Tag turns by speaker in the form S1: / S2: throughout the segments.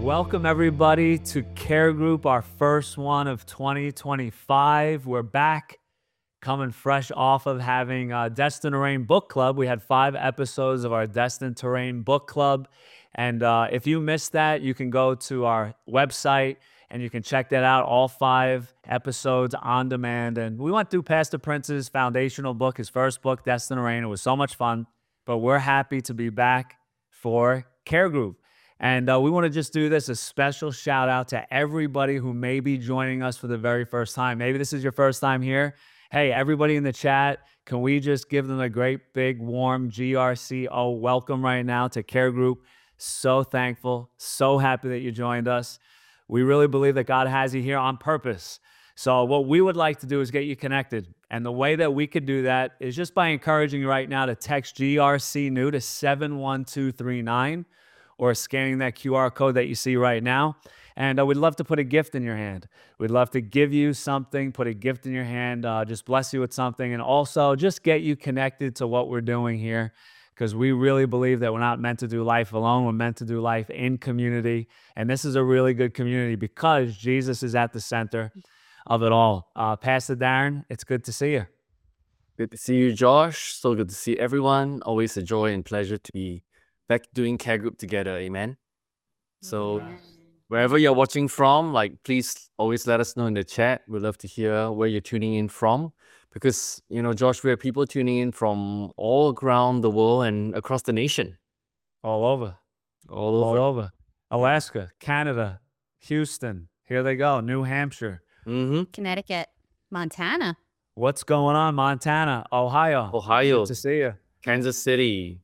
S1: Welcome everybody to Care Group, our first one of 2025. We're back, coming fresh off of having Destined to Reign Book Club. We had 5 episodes of our Destined to Reign Book Club. And if you missed that, you can go to our website and you can check that out, all 5 episodes on demand. And we went through Pastor Prince's foundational book, his first book, Destined to Reign. It was so much fun, but we're happy to be back for Care Group. And we want to just do this, a special shout out to everybody who may be joining us for the very first time. Maybe this is your first time here. Hey, everybody in the chat, can we just give them a great, big, warm GRCO welcome right now to Care Group? So thankful, so happy that you joined us. We really believe that God has you here on purpose. So what we would like to do is get you connected. And the way that we could do that is just by encouraging you right now to text GRC New to 71239. or scanning that QR code that you see right now. And we'd love to put a gift in your hand. We'd love to give you something, put a gift in your hand, just bless you with something, and also just get you connected to what we're doing here, because we really believe that we're not meant to do life alone. We're meant to do life in community. And this is a really good community because Jesus is at the center of it all. Pastor Darren, it's good to see you.
S2: Good to see you, Josh. So good to see everyone. Always a joy and pleasure to be back doing Care Group together. Amen. So wherever you're watching from, please always let us know in the chat. We'd love to hear where you're tuning in from, because, Josh, we have people tuning in from all around the world and across the nation.
S1: All over. Alaska, Canada, Houston. Here they go. New Hampshire.
S3: Connecticut, Montana.
S1: What's going on? Montana, Ohio. Good to see you.
S2: Kansas City.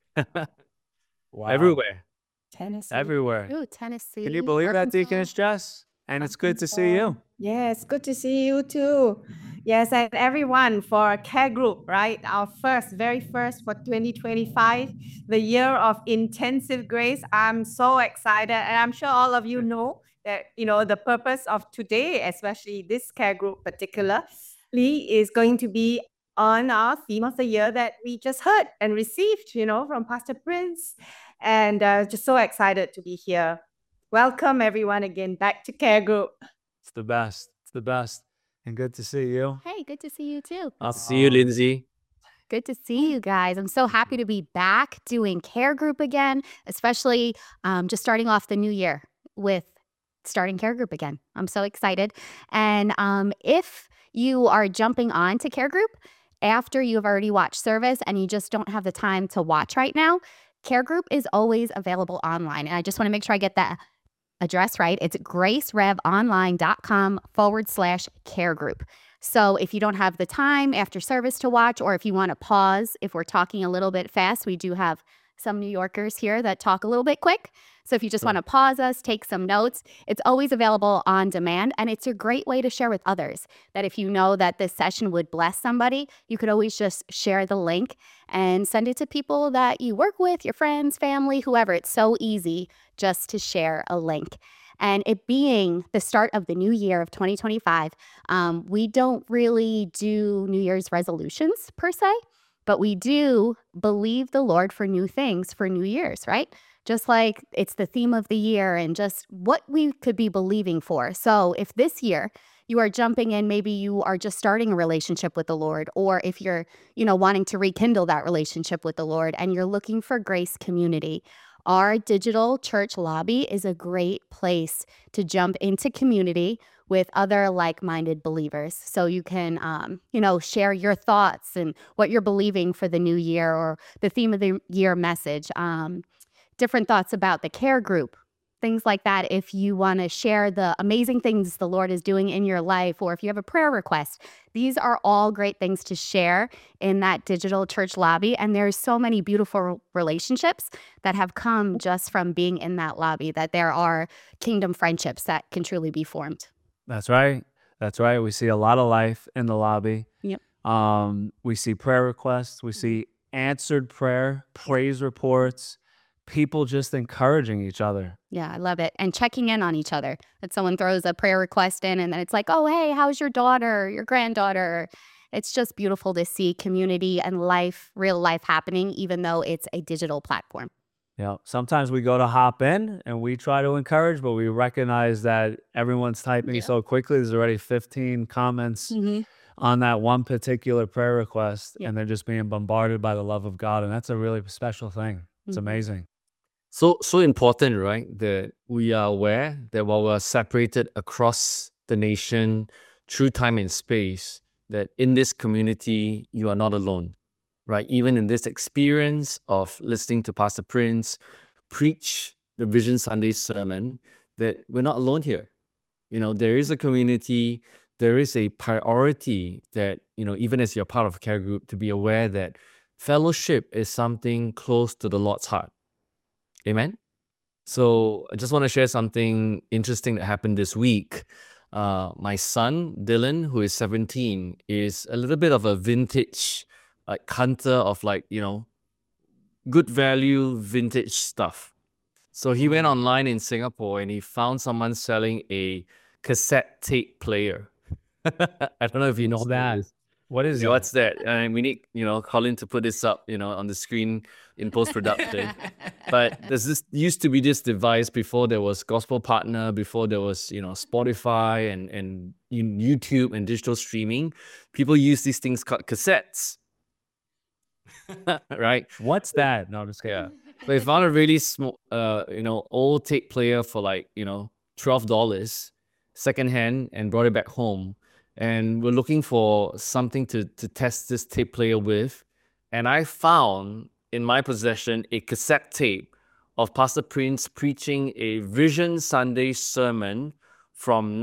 S1: Wow.
S2: Everywhere.
S4: Tennessee.
S1: Everywhere.
S3: Ooh, Tennessee.
S1: Can you believe that,
S3: Arkansas.
S1: Deaconess Jess? And it's good to see you.
S4: Yes, good to see you too. Yes, and everyone for Care Group, right? Our very first for 2025, the year of intensive grace. I'm so excited, and I'm sure all of you know that, the purpose of today, especially this Care Group particularly, is going to be on our theme of the year that we just heard and received, from Pastor Prince. And just so excited to be here. Welcome, everyone, again, back to Care Group.
S1: It's the best. It's the best. And good to see you.
S3: Hey, good to see you too.
S2: See you, Lindsay.
S3: Good to see you guys. I'm so happy to be back doing Care Group again, especially just starting off the new year with starting Care Group again. I'm so excited. And if you are jumping on to Care Group after you've already watched service and you just don't have the time to watch right now, Care Group is always available online. And I just want to make sure I get that address right. It's gracerevonline.com/care group. So if you don't have the time after service to watch, or if you want to pause, if we're talking a little bit fast, we do have some New Yorkers here that talk a little bit quick. So if you just want to pause us, take some notes, it's always available on demand. And it's a great way to share with others that if you know that this session would bless somebody, you could always just share the link and send it to people that you work with, your friends, family, whoever. It's so easy just to share a link. And it being the start of the new year of 2025, we don't really do New Year's resolutions per se, but we do believe the Lord for new things for New Year's, right? Just like it's the theme of the year and just what we could be believing for. So if this year you are jumping in, maybe you are just starting a relationship with the Lord, or if you're, wanting to rekindle that relationship with the Lord and you're looking for Grace Community, our digital church lobby is a great place to jump into community with other like-minded believers. So you can, share your thoughts and what you're believing for the new year or the theme of the year message, different thoughts about the Care Group, things like that. If you want to share the amazing things the Lord is doing in your life, or if you have a prayer request, these are all great things to share in that digital church lobby. And there's so many beautiful relationships that have come just from being in that lobby, that there are kingdom friendships that can truly be formed.
S1: That's right. That's right. We see a lot of life in the lobby.
S3: Yep.
S1: We see prayer requests. We see answered prayer, praise reports, people just encouraging each other.
S3: Yeah, I love it. And checking in on each other. That someone throws a prayer request in and then it's like, oh, hey, how's your daughter, your granddaughter? It's just beautiful to see community and life, real life happening, even though it's a digital platform.
S1: Yeah. Sometimes we go to hop in and we try to encourage, but we recognize that everyone's typing
S3: Yeah.
S1: so quickly. There's already 15 comments
S3: Mhm.
S1: on that one particular prayer request,
S3: Yeah.
S1: and they're just being bombarded by the love of God. And that's a really special thing. It's
S3: Mhm.
S1: amazing.
S2: So important, right? That we are aware that while we're separated across the nation through time and space, that in this community, you are not alone, right? Even in this experience of listening to Pastor Prince preach the Vision Sunday sermon, that we're not alone here. There is a community, there is a priority that, even as you're part of a care group, to be aware that fellowship is something close to the Lord's heart. Amen? So I just want to share something interesting that happened this week. My son, Dylan, who is 17, is a little bit of a vintage hunter of good value vintage stuff. So he went online in Singapore and he found someone selling a cassette tape player. I don't know if you know
S1: What's
S2: what that
S1: that?
S2: is.
S1: What is
S2: Yeah,
S1: that?
S2: what's that? And we need, Colin to put this up, on the screen in post-production. But used to be this device before there was Gospel Partner, before there was, Spotify and YouTube and digital streaming. People use these things called cassettes. Right?
S1: What's that? No, I'm just kidding.
S2: Yeah. They found a really small, old tape player for $12 secondhand and brought it back home. And we're looking for something to test this tape player with. And I found in my possession a cassette tape of Pastor Prince preaching a Vision Sunday sermon from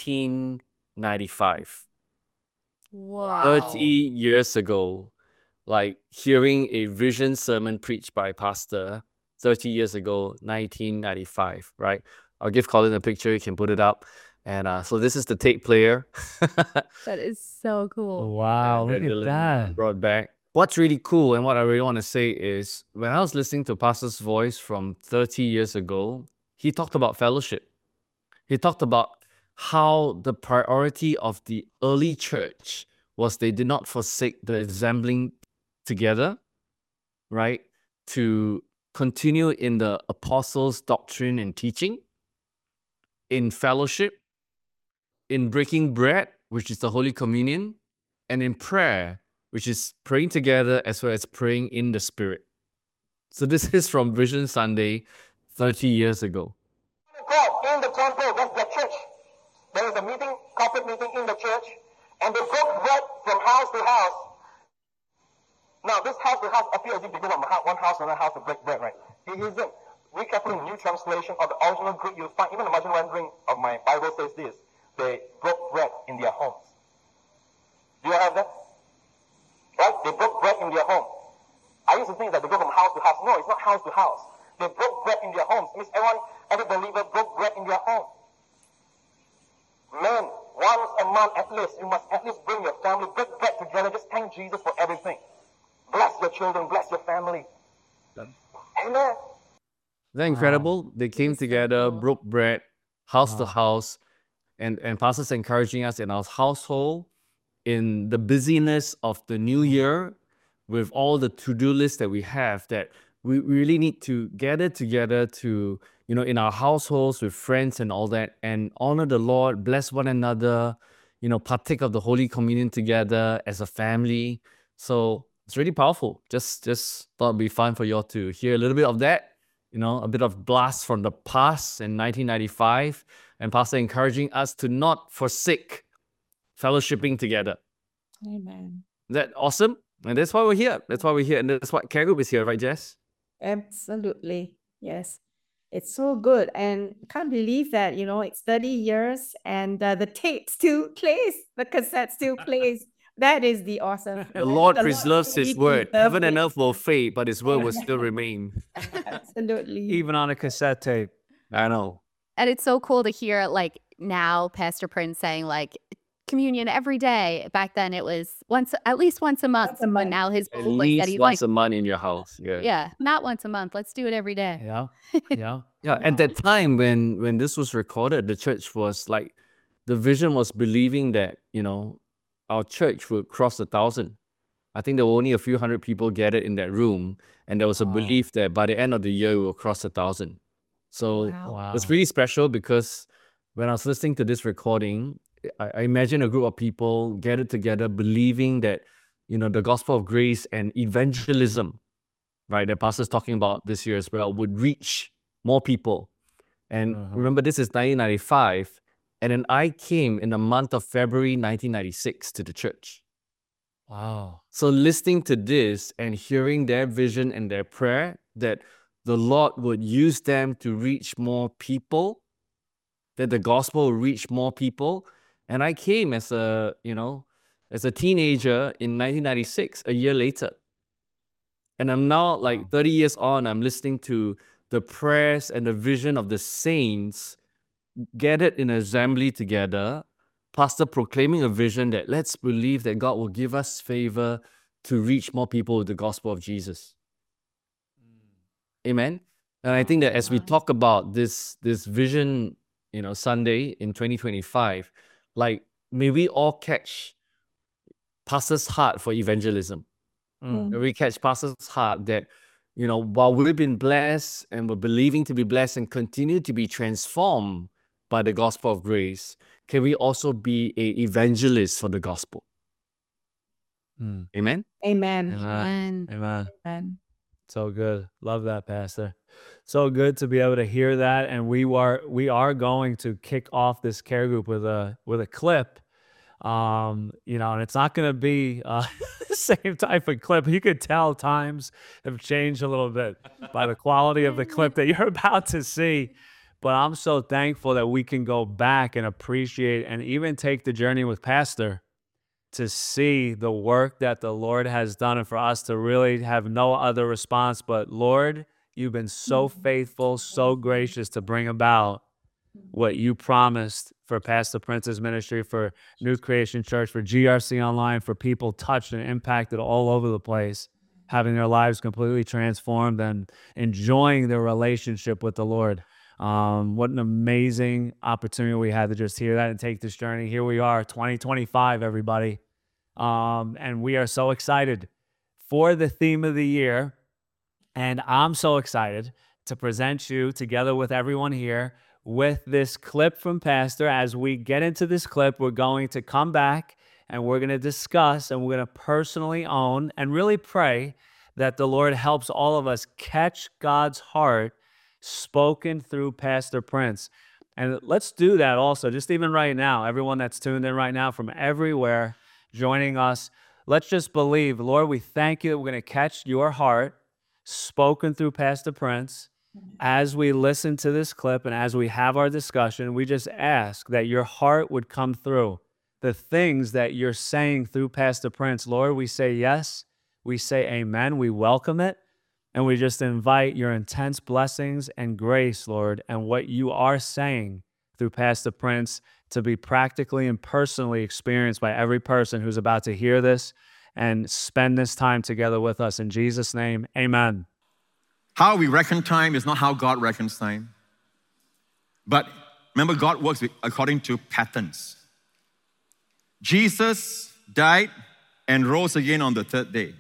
S2: 1995.
S3: Wow.
S2: 30 years ago. Like hearing a vision sermon preached by a pastor 30 years ago, 1995, right? I'll give Colin a picture, you can put it up. And so this is the tape player.
S3: That is so cool.
S1: Wow, look at
S2: Dylan
S1: that.
S2: brought back. What's really cool and what I really want to say is when I was listening to Pastor's voice from 30 years ago, he talked about fellowship. He talked about how the priority of the early church was they did not forsake the assembling together, right? To continue in the apostles' doctrine and teaching, in fellowship, in breaking bread, which is the Holy Communion, and in prayer, which is praying together as well as praying in the Spirit. So this is from Vision Sunday 30 years ago.
S5: God in the temple, that's the church. There was a meeting, corporate meeting in the church, and they broke bread from house to house. Now, this house to house appears as if they go from one house to another house to break bread, right? It isn't. Read carefully in the New Translation of the original Greek, you'll find, even the margin rendering of my Bible says this: they broke bread in their homes. Do you have that? Right? They broke bread in their home. I used to think that they go from house to house. No, it's not house to house. They broke bread in their homes. It means every believer broke bread in their home. Men, once a month at least, you must at least bring your family, break bread together, just thank Jesus for everything. Bless your children, bless your family. Amen.
S2: Isn't that incredible? They came
S3: so
S2: together,
S3: cool.
S2: broke bread, house to
S1: Wow.
S2: house, and pastors encouraging us in our household, in the busyness of the new year, with all the to-do lists that we have, that we really need to gather together to, in our households with friends and all that, and honor the Lord, bless one another, partake of the Holy Communion together as a family. So it's really powerful. Just thought it'd be fun for y'all to hear a little bit of that, a bit of blast from the past in 1995, and Pastor encouraging us to not forsake fellowshipping together.
S6: Amen.
S2: Is that awesome? And that's why we're here. That's why we're here. And that's what Care Group is here, right, Jess?
S6: Absolutely. Yes. It's so good. And can't believe that, it's 30 years and the tape still plays, the cassette still plays. That is the awesome.
S2: The Lord
S6: The
S2: preserves His
S6: really
S2: word. Heaven
S6: preserved
S2: and
S6: it.
S2: earth will fade, but His word will still remain.
S6: Absolutely.
S1: Even on a cassette tape.
S2: I know.
S3: And it's so cool to hear like now Pastor Prince saying like communion every day. Back then it was at least once a month.
S6: Once a
S3: But
S6: month.
S3: now his
S2: At
S3: goal is that
S2: least
S3: he's
S2: once
S3: like,
S2: a month in your house. Yeah.
S3: yeah, not once a month. Let's do it every day.
S1: Yeah. Yeah.
S2: Yeah. At that time when this was recorded, the church was like, the vision was believing that, our church would cross 1,000. I think there were only a few hundred people gathered in that room, and there was a belief that by the end of the year, we will cross 1,000. So
S1: Wow.
S2: it's really special because when I was listening to this recording, I imagine a group of people gathered together believing that, the gospel of grace and evangelism, right, that Pastor's talking about this year as well, would reach more people. And remember, this is 1995, and then I came in the month of February 1996 to the church.
S1: Wow.
S2: So listening to this and hearing their vision and their prayer that the Lord would use them to reach more people, that the gospel will reach more people. And I came as a teenager in 1996, a year later. And I'm now 30 years on, I'm listening to the prayers and the vision of the saints gathered in assembly together, Pastor proclaiming a vision that let's believe that God will give us favor to reach more people with the gospel of Jesus. Amen. And I think that as we talk about this vision, Sunday in 2025, may we all catch Pastor's heart for evangelism. May we catch Pastor's heart that, while we've been blessed and we're believing to be blessed and continue to be transformed by the gospel of grace, can we also be an evangelist for the gospel? Amen?
S6: Amen.
S1: Amen.
S6: Amen.
S1: So good. Love that, Pastor. So good to be able to hear that. And we are going to kick off this care group with a clip. And it's not going to be the same type of clip. You could tell times have changed a little bit by the quality of the clip that you're about to see. But I'm so thankful that we can go back and appreciate and even take the journey with Pastor to see the work that the Lord has done, and for us to really have no other response but, Lord, you've been so faithful, so gracious to bring about what you promised for Pastor Prince's ministry, for New Creation Church, for GRC Online, for people touched and impacted all over the place, having their lives completely transformed and enjoying their relationship with the Lord. What an amazing opportunity we had to just hear that and take this journey. Here we are, 2025, everybody. And we are so excited for the theme of the year. And I'm so excited to present you, together with everyone here, with this clip from Pastor. As we get into this clip, we're going to come back and we're going to discuss and we're going to personally own and really pray that the Lord helps all of us catch God's heart spoken through Pastor Prince. And let's do that also, just even right now, everyone that's tuned in right now from everywhere joining us, let's just believe, Lord, we thank you that we're going to catch your heart spoken through Pastor Prince. As we listen to this clip and as we have our discussion, we just ask that your heart would come through the things that you're saying through Pastor Prince. Lord, we say yes, we say amen, we welcome it. And we just invite your intense blessings and grace, Lord, and what you are saying through Pastor Prince to be practically and personally experienced by every person who's about to hear this and spend this time together with us. In Jesus' name, amen.
S7: How we reckon time is not how God reckons time. But remember, God works according to patterns. Jesus died and rose again on the third day.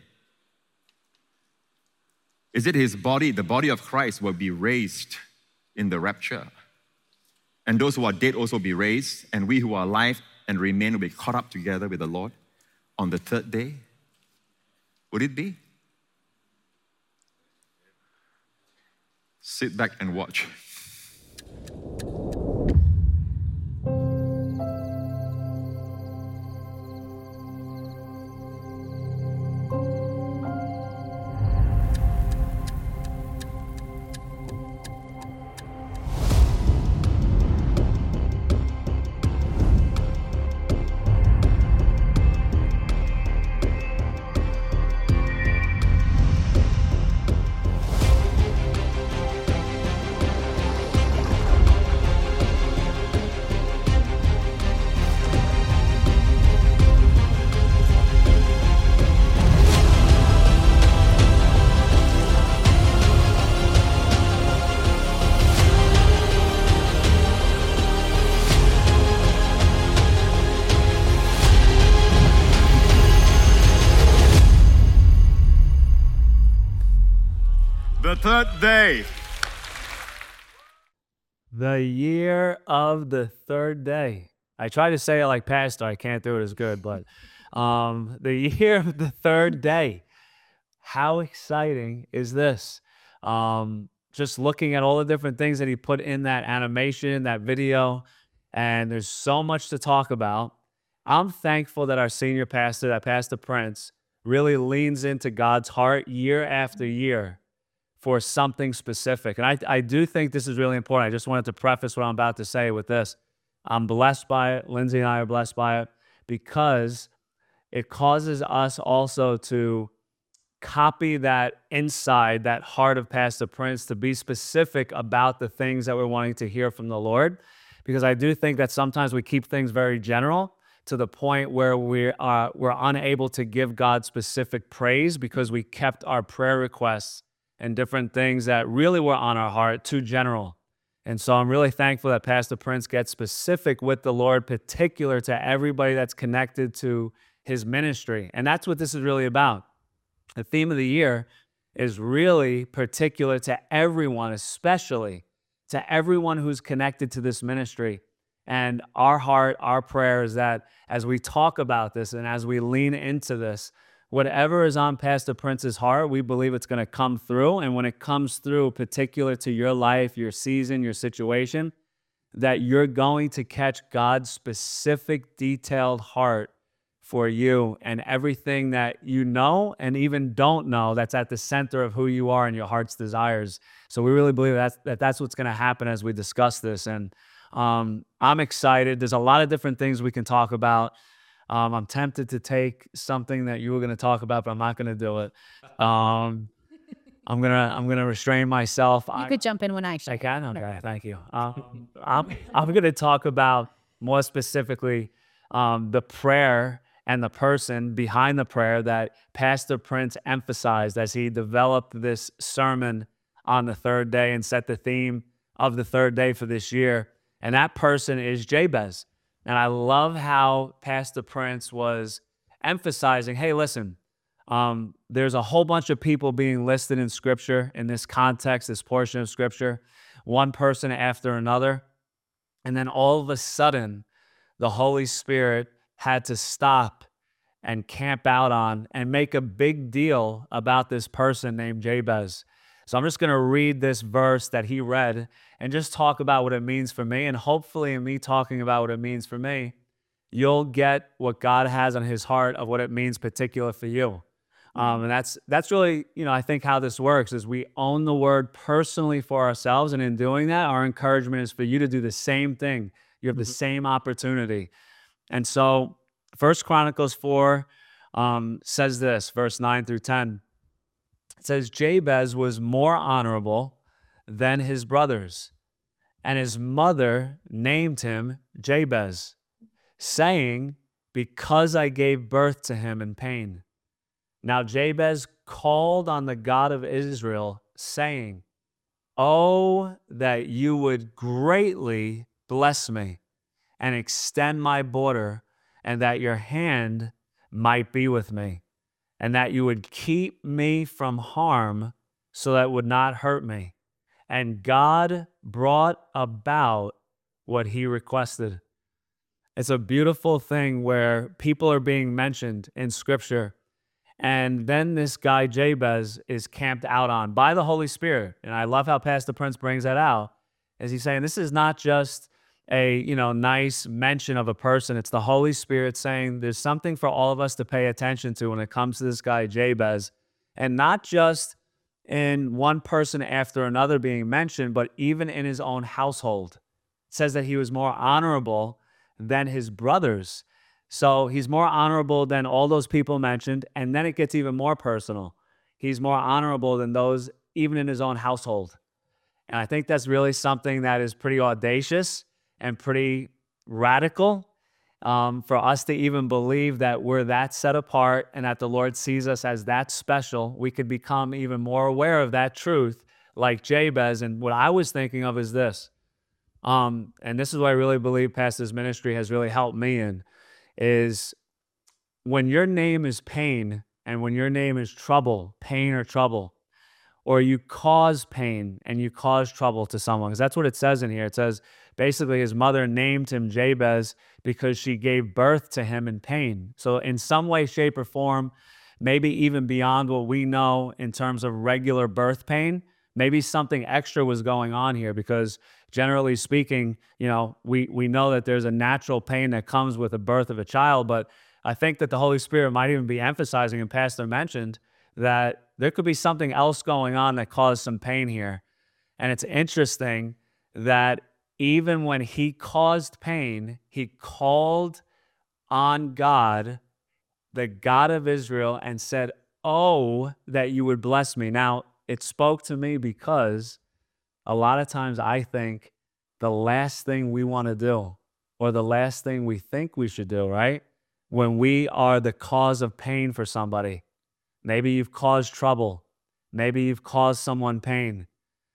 S7: Is it his body, the body of Christ, will be raised in the rapture? And those who are dead also be raised, and we who are alive and remain will be caught up together with the Lord on the third day? Would it be? Sit back and watch. third day.
S1: The year of the third day. I try to say it like pastor. I can't do it as good, but the year of the third day. How exciting is this? Just looking at all the different things that he put in that animation, that video, and there's so much to talk about. I'm thankful that our senior pastor, that Pastor Prince, really leans into God's heart year after year for something specific. And I do think this is really important. I just wanted to preface what I'm about to say with this. I'm blessed by it. Lindsay and I are blessed by it because it causes us also to copy that inside, that heart of Pastor Prince, to be specific about the things that we're wanting to hear from the Lord. Because I do think that sometimes we keep things very general to the point where we're unable to give God specific praise because we kept our prayer requests and different things that really were on our heart too general. And so I'm really thankful that Pastor Prince gets specific with the Lord, particular to everybody that's connected to his ministry. And that's what this is really about. The theme of the year is really particular to everyone, especially to everyone who's connected to this ministry. And our heart, our prayer is that as we talk about this and as we lean into this, whatever is on Pastor Prince's heart, we believe it's going to come through. And when it comes through, particular to your life, your season, your situation, that you're going to catch God's specific, detailed heart for you and everything that you know and even don't know that's at the center of who you are and your heart's desires. So we really believe that's what's going to happen as we discuss this. And I'm excited. There's a lot of different things we can talk about. I'm tempted to take something that you were going to talk about, but I'm not going to do it. I'm gonna restrain myself.
S3: You could jump in when I
S1: I can? Okay, thank you. I'm going to talk about more specifically the prayer and the person behind the prayer that Pastor Prince emphasized as he developed this sermon on the third day and set the theme of the third day for this year. And that person is Jabez. And I love how Pastor Prince was emphasizing, hey, listen, there's a whole bunch of people being listed in Scripture, in this context, this portion of Scripture, one person after another. And then all of a sudden, the Holy Spirit had to stop and camp out on and make a big deal about this person named Jabez. So I'm just going to read this verse that he read and just talk about what it means for me. And hopefully in me talking about what it means for me, you'll get what God has on his heart of what it means particular for you. And that's really, I think how this works is we own the word personally for ourselves. And in doing that, our encouragement is for you to do the same thing. You have the same opportunity. And so 1 Chronicles 4 says this, verse 9 through 10. It says, Jabez was more honorable than his brothers, and his mother named him Jabez, saying, because I gave birth to him in pain. Now Jabez called on the God of Israel, saying, oh, that you would greatly bless me and extend my border, and that your hand might be with me, and that you would keep me from harm so that it would not hurt me. And God brought about what he requested. It's a beautiful thing where people are being mentioned in Scripture, and then this guy Jabez is camped out on by the Holy Spirit. And I love how Pastor Prince brings that out, as he's saying this is not just a nice mention of a person. It's the Holy Spirit saying there's something for all of us to pay attention to when it comes to this guy Jabez, and not just in one person after another being mentioned, but even in his own household. It says that he was more honorable than his brothers. So he's more honorable than all those people mentioned, and then it gets even more personal. He's more honorable than those even in his own household. And I think that's really something that is pretty audacious and pretty radical for us to even believe that we're that set apart and that the Lord sees us as that special. We could become even more aware of that truth like Jabez. And what I was thinking of is this, and this is what I really believe Pastor's ministry has really helped me in, is when your name is pain and when your name is trouble, pain or trouble, or you cause pain and you cause trouble to someone. Because that's what it says in here. It says basically his mother named him Jabez because she gave birth to him in pain. So in some way, shape, or form, maybe even beyond what we know in terms of regular birth pain, maybe something extra was going on here, because generally speaking, we know that there's a natural pain that comes with the birth of a child, but I think that the Holy Spirit might even be emphasizing, and Pastor mentioned, that there could be something else going on that caused some pain here. And it's interesting that even when he caused pain, he called on God, the God of Israel, and said, "Oh, that you would bless me." Now, it spoke to me because a lot of times I think the last thing we want to do, or the last thing we think we should do, right? When we are the cause of pain for somebody, maybe you've caused trouble, maybe you've caused someone pain.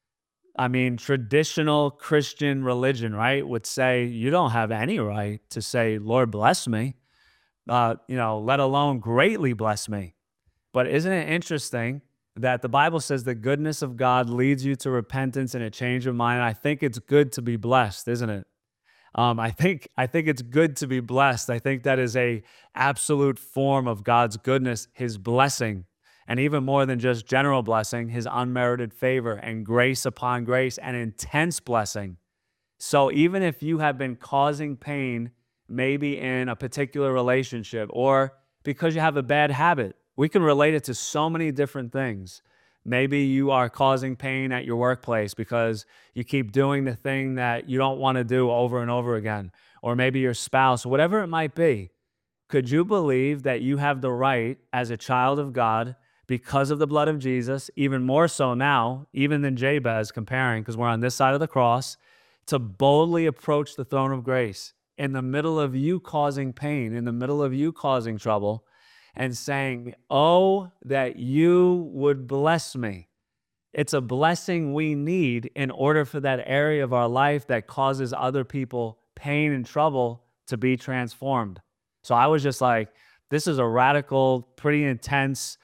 S1: I mean, traditional Christian religion, right, would say you don't have any right to say, "Lord, bless me," let alone greatly bless me. But isn't it interesting that the Bible says the goodness of God leads you to repentance and a change of mind? I think it's good to be blessed, isn't it? I think it's good to be blessed. I think that is a absolute form of God's goodness, his blessing, and even more than just general blessing, his unmerited favor and grace upon grace and intense blessing. So even if you have been causing pain, maybe in a particular relationship, or because you have a bad habit, we can relate it to so many different things. Maybe you are causing pain at your workplace because you keep doing the thing that you don't want to do over and over again. Or maybe your spouse, whatever it might be. Could you believe that you have the right as a child of God, because of the blood of Jesus, even more so now, even than Jabez, comparing, because we're on this side of the cross, to boldly approach the throne of grace in the middle of you causing pain, in the middle of you causing trouble, and saying, "Oh, that you would bless me." It's a blessing we need in order for that area of our life that causes other people pain and trouble to be transformed. So I was just like, this is a radical, pretty intense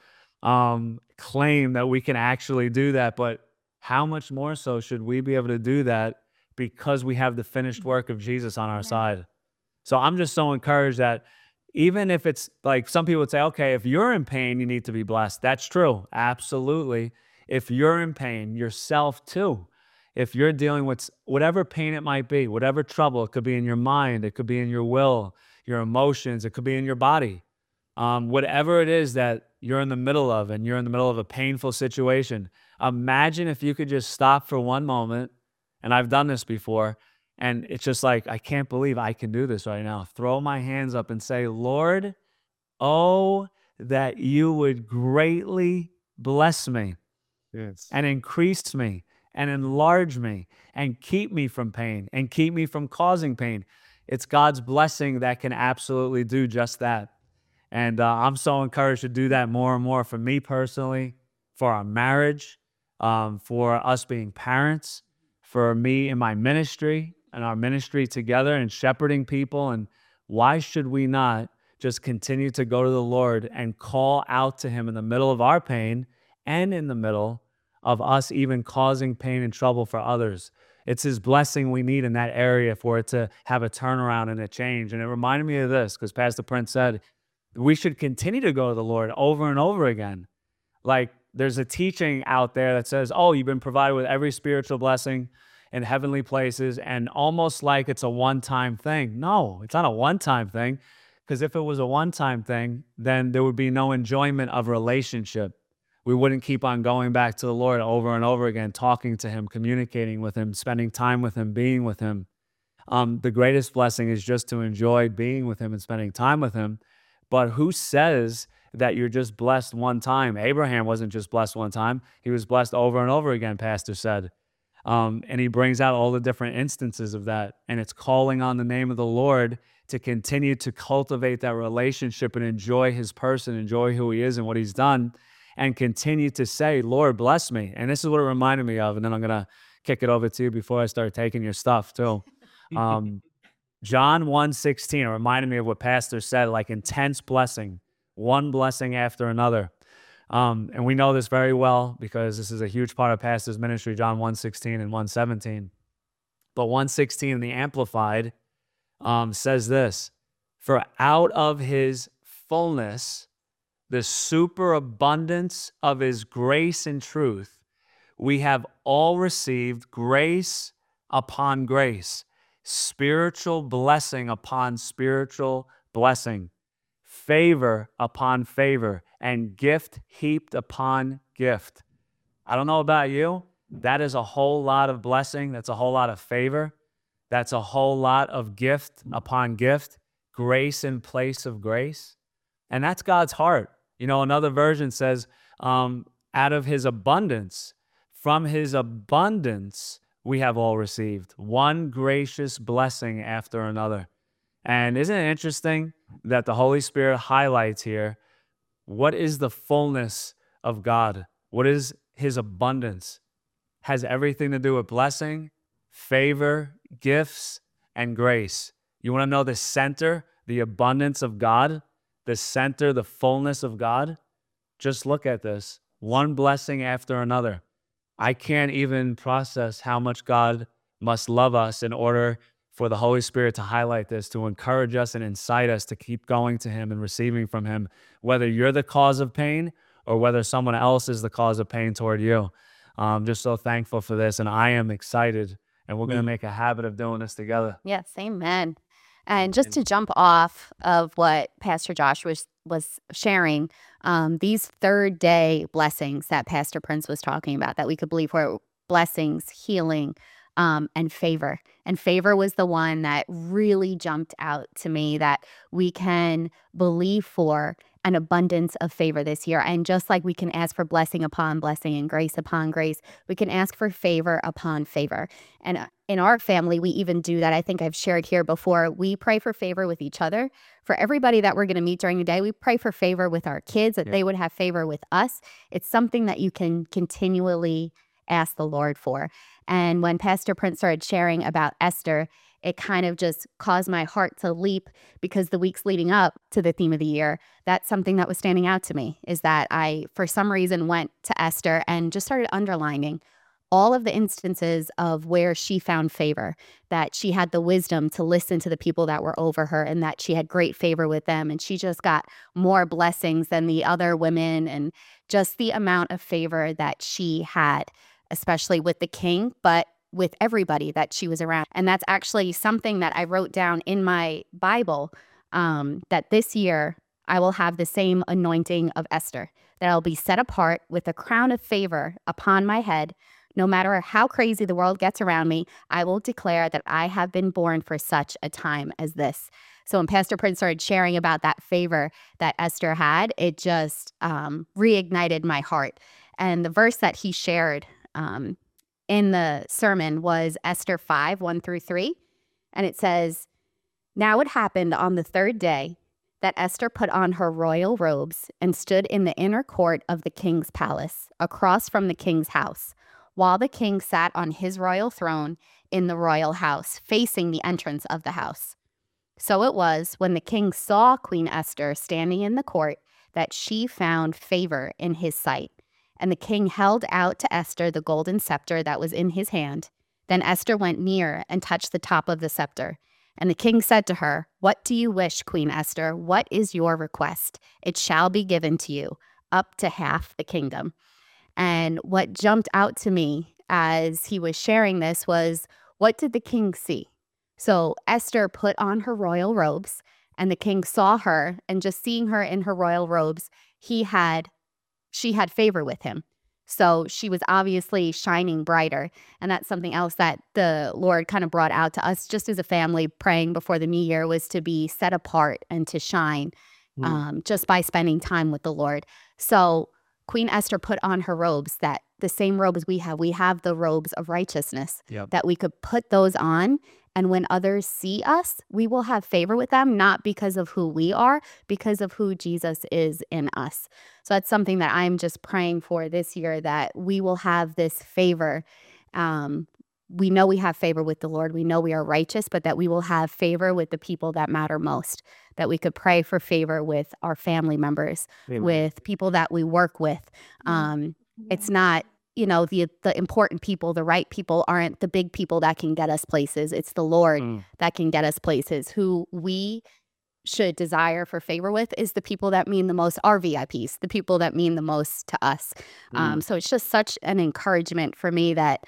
S1: claim that we can actually do that. But how much more so should we be able to do that because we have the finished work of Jesus on our side? So I'm just so encouraged that even if it's like some people would say, okay, if you're in pain, you need to be blessed. That's true. Absolutely. If you're in pain, yourself too. If you're dealing with whatever pain it might be, whatever trouble, it could be in your mind, it could be in your will, your emotions, it could be in your body. Whatever it is that you're in the middle of, and you're in the middle of a painful situation, imagine if you could just stop for one moment, and I've done this before, and it's just like, I can't believe I can do this right now. Throw my hands up and say, "Lord, oh, that you would greatly bless me,
S2: Yes.
S1: and increase me and enlarge me and keep me from pain and keep me from causing pain." It's God's blessing that can absolutely do just that. And I'm so encouraged to do that more and more, for me personally, for our marriage, for us being parents, for me in my ministry and our ministry together and shepherding people. And why should we not just continue to go to the Lord and call out to him in the middle of our pain and in the middle of us even causing pain and trouble for others? It's his blessing we need in that area for it to have a turnaround and a change. And it reminded me of this, because Pastor Prince said we should continue to go to the Lord over and over again. Like, there's a teaching out there that says, oh, you've been provided with every spiritual blessing in heavenly places, and almost like it's a one-time thing. No, it's not a one-time thing, because if it was a one-time thing, then there would be no enjoyment of relationship. We wouldn't keep on going back to the Lord over and over again, talking to him, communicating with him, spending time with him, being with him. The greatest blessing is just to enjoy being with him and spending time with him. But who says that you're just blessed one time? Abraham wasn't just blessed one time. He was blessed over and over again, Pastor said. And he brings out all the different instances of that. And it's calling on the name of the Lord to continue to cultivate that relationship and enjoy his person, enjoy who he is and what he's done, and continue to say, "Lord, bless me." And this is what it reminded me of. And then I'm going to kick it over to you before I start taking your stuff too. John 1:16, it reminded me of what Pastor said, like intense blessing, one blessing after another. And we know this very well because this is a huge part of Pastor's ministry, John 1:16 and 1:17. But 1:16 in the Amplified says this, "For out of his fullness, the superabundance of his grace and truth, we have all received grace upon grace, spiritual blessing upon spiritual blessing, favor upon favor, and gift heaped upon gift." I don't know about you. That is a whole lot of blessing. That's a whole lot of favor. That's a whole lot of gift upon gift, grace in place of grace. And that's God's heart. You know, another version says, out of his abundance, from his abundance, we have all received one gracious blessing after another. And isn't it interesting that the Holy Spirit highlights here, what is the fullness of God? What is his abundance? Has everything to do with blessing, favor, gifts, and grace. You want to know the center, the abundance of God, the center, the fullness of God? Just look at this. One blessing after another. I can't even process how much God must love us in order for the Holy Spirit to highlight this, to encourage us and incite us to keep going to him and receiving from him, whether you're the cause of pain or whether someone else is the cause of pain toward you. I'm just so thankful for this, and I am excited, and we're going to make a habit of doing this together.
S3: Yes, amen. And just to jump off of what Pastor Josh was sharing, these third day blessings that Pastor Prince was talking about that we could believe were blessings, healing, and favor. And favor was the one that really jumped out to me, that we can believe for an abundance of favor this year. And just like we can ask for blessing upon blessing and grace upon grace, we can ask for favor upon favor. And in our family, we even do that. I think I've shared here before. We pray for favor with each other. For everybody that we're going to meet during the day, we pray for favor with our kids, that they would have favor with us. It's something that you can continually ask the Lord for. And when Pastor Prince started sharing about Esther, it kind of just caused my heart to leap, because the weeks leading up to the theme of the year, that's something that was standing out to me, is that I, for some reason, went to Esther and just started underlining all of the instances of where she found favor, that she had the wisdom to listen to the people that were over her, and that she had great favor with them, and she just got more blessings than the other women, and just the amount of favor that she had, especially with the king, but with everybody that she was around. And that's actually something that I wrote down in my Bible, that this year I will have the same anointing of Esther, that I'll be set apart with a crown of favor upon my head. No matter how crazy the world gets around me, I will declare that I have been born for such a time as this. So when Pastor Prince started sharing about that favor that Esther had, it just reignited my heart. And the verse that he shared in the sermon was Esther 5:1-3. And it says, "Now it happened on the third day that Esther put on her royal robes and stood in the inner court of the king's palace, across from the king's house, while the king sat on his royal throne in the royal house, facing the entrance of the house. So it was, when the king saw Queen Esther standing in the court, that she found favor in his sight. And the king held out to Esther the golden scepter that was in his hand. Then Esther went near and touched the top of the scepter. And the king said to her, 'What do you wish, Queen Esther? What is your request? It shall be given to you, up to half the kingdom.'" And what jumped out to me as he was sharing this was, what did the king see? So Esther put on her royal robes, and the king saw her, and just seeing her in her royal robes, she had favor with him. So she was obviously shining brighter. And that's something else that the Lord kind of brought out to us just as a family praying before the new year, was to be set apart and to shine just by spending time with the Lord. So Queen Esther put on her robes, that the same robes we have the robes of righteousness, that we could put those on. And when others see us, we will have favor with them, not because of who we are, because of who Jesus is in us. So that's something that I'm just praying for this year, that we will have this favor we know we have favor with the Lord. We know we are righteous, but that we will have favor with the people that matter most. That we could pray for favor with our family members,
S2: Amen.
S3: with people that we work with. It's not, the important people, the right people aren't the big people that can get us places. It's the Lord that can get us places. Who we should desire for favor with is the people that mean the most, our VIPs, the people that mean the most to us. So it's just such an encouragement for me that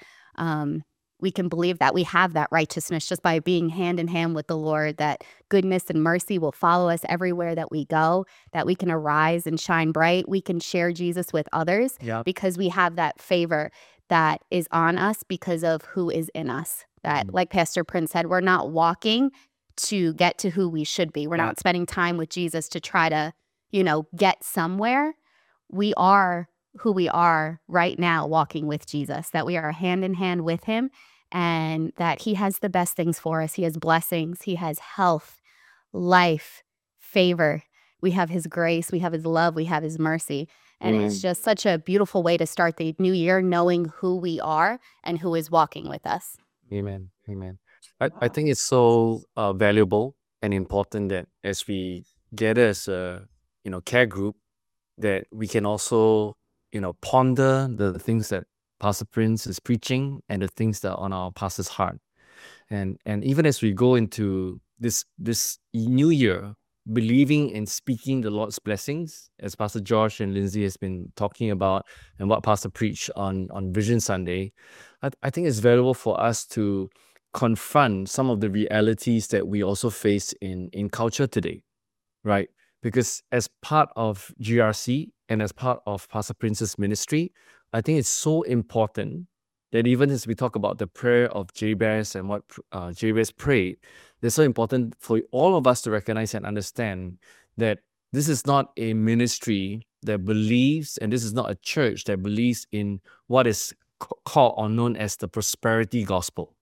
S3: we can believe that we have that righteousness just by being hand in hand with the Lord, that goodness and mercy will follow us everywhere that we go, that we can arise and shine bright. We can share Jesus with others because we have that favor that is on us because of who is in us. That, like Pastor Prince said, we're not walking to get to who we should be. We're not spending time with Jesus to try to, get somewhere. We are who we are right now walking with Jesus, that we are hand in hand with him, and that he has the best things for us. He has blessings. He has health, life, favor. We have his grace. We have his love. We have his mercy. And it's just such a beautiful way to start the new year, knowing who we are and who is walking with us.
S2: Amen. Amen. I think it's so valuable and important that as we gather as a care group, that we can also ponder the things that Pastor Prince is preaching and the things that are on our pastor's heart, and even as we go into this new year, believing and speaking the Lord's blessings, as Pastor Josh and Lindsay has been talking about, and what Pastor preached on Vision Sunday, I think it's valuable for us to confront some of the realities that we also face in culture today, right? Because as part of GRC and as part of Pastor Prince's ministry, I think it's so important that even as we talk about the prayer of Jabez and what Jabez prayed, it's so important for all of us to recognize and understand that this is not a ministry that believes, and this is not a church that believes in what is called or known as the prosperity gospel.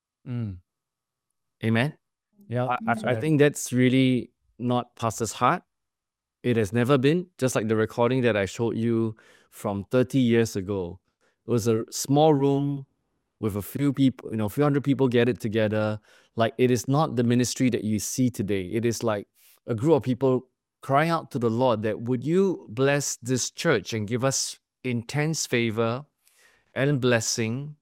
S2: Amen?
S1: Yeah,
S2: I think that's really not Pastor's heart. It has never been. Just like the recording that I showed you from 30 years ago. It was a small room with a few people, a few hundred people gathered together. Like, it is not the ministry that you see today. It is like a group of people crying out to the Lord that, would you bless this church and give us intense favor and blessing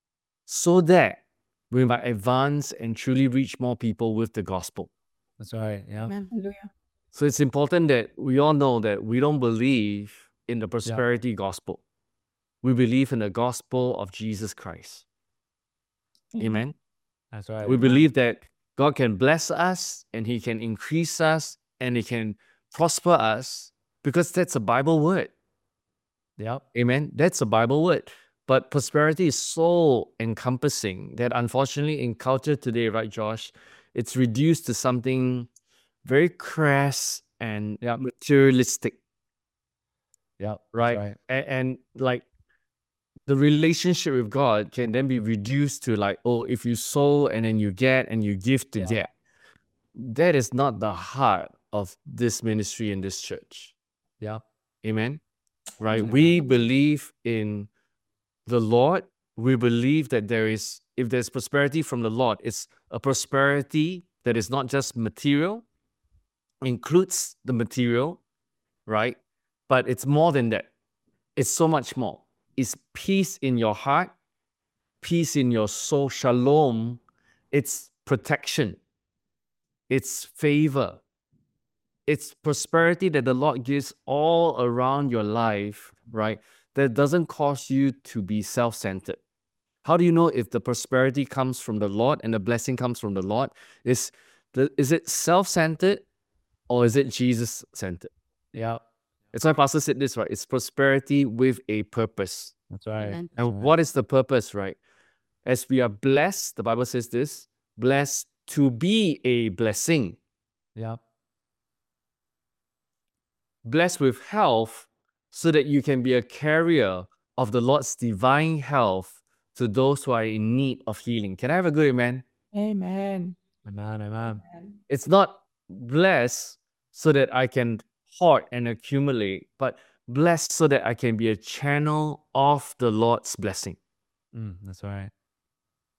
S2: so that we might advance and truly reach more people with the gospel.
S1: That's right. Yeah.
S3: Amen.
S2: So it's important that we all know that we don't believe in the prosperity gospel. We believe in the gospel of Jesus Christ. Amen.
S1: That's right.
S2: We believe that God can bless us and he can increase us and he can prosper us because that's a Bible word.
S1: Yep.
S2: Amen. That's a Bible word. But prosperity is so encompassing that unfortunately in culture today, right, Josh, it's reduced to something very crass and materialistic.
S1: Yeah.
S2: Right. And like the relationship with God can then be reduced to like, oh, if you sow and then you get and you give to get. That is not the heart of this ministry in this church.
S1: Yeah.
S2: Amen. Right. We believe in the Lord. We believe that if there's prosperity from the Lord, it's a prosperity that is not just material, includes the material, right? But it's more than that. It's so much more. It's peace in your heart, peace in your soul, shalom. It's protection. It's favor. It's prosperity that the Lord gives all around your life, right? That doesn't cause you to be self-centered. How do you know if the prosperity comes from the Lord and the blessing comes from the Lord? Is it self-centered or is it Jesus-centered?
S1: Yeah.
S2: That's why Pastor said this, right? It's prosperity with a purpose.
S1: That's right.
S3: Amen.
S2: And what is the purpose, right? As we are blessed, the Bible says this, blessed to be a blessing.
S1: Yeah.
S2: Blessed with health so that you can be a carrier of the Lord's divine health to those who are in need of healing. Can I have a good amen?
S6: Amen.
S1: Amen.
S2: It's not blessed so that I can hoard and accumulate, but blessed so that I can be a channel of the Lord's blessing.
S1: That's right.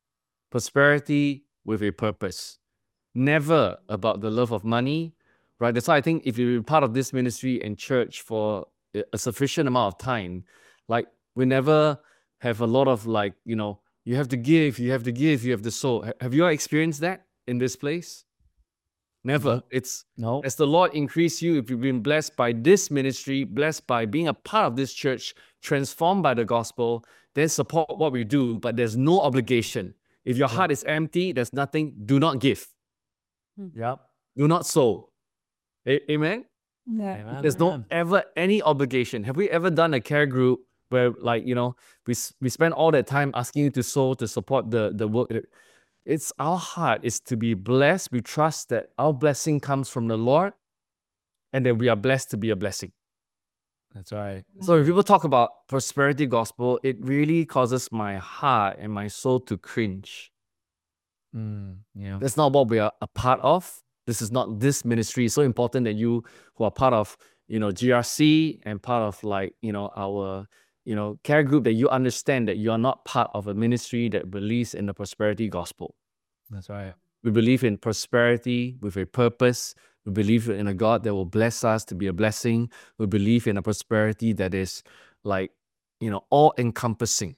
S2: prosperity with a purpose. Never about the love of money, right? That's why I think if you're part of this ministry and church for a sufficient amount of time, like we never have a lot of like, you have to give, you have to give, you have to sow. Have you all experienced that in this place? Never. It's
S1: No.
S2: as the Lord increase you, if you've been blessed by this ministry, blessed by being a part of this church, transformed by the gospel, then support what we do, but there's no obligation. If your heart is empty, there's nothing, do not give.
S1: Yep.
S2: Do not sow. Amen?
S6: Yeah.
S1: Amen.
S2: There's no
S1: Amen.
S2: ever any obligation. Have we ever done a care group where, like, we spend all that time asking you to sow, to support the work? It's our heart is to be blessed. We trust that our blessing comes from the Lord and that we are blessed to be a blessing.
S1: That's right.
S2: So if people talk about prosperity gospel, it really causes my heart and my soul to cringe.
S1: Yeah.
S2: That's not what we are a part of. This is not this ministry. It's so important that you who are part of, GRC and part of our, care group, that you understand that you are not part of a ministry that believes in the prosperity gospel.
S1: That's right.
S2: We believe in prosperity with a purpose. We believe in a God that will bless us to be a blessing. We believe in a prosperity that is all-encompassing.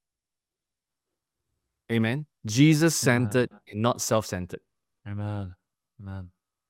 S2: Amen. Jesus-centered and not self-centered.
S1: Amen. Amen.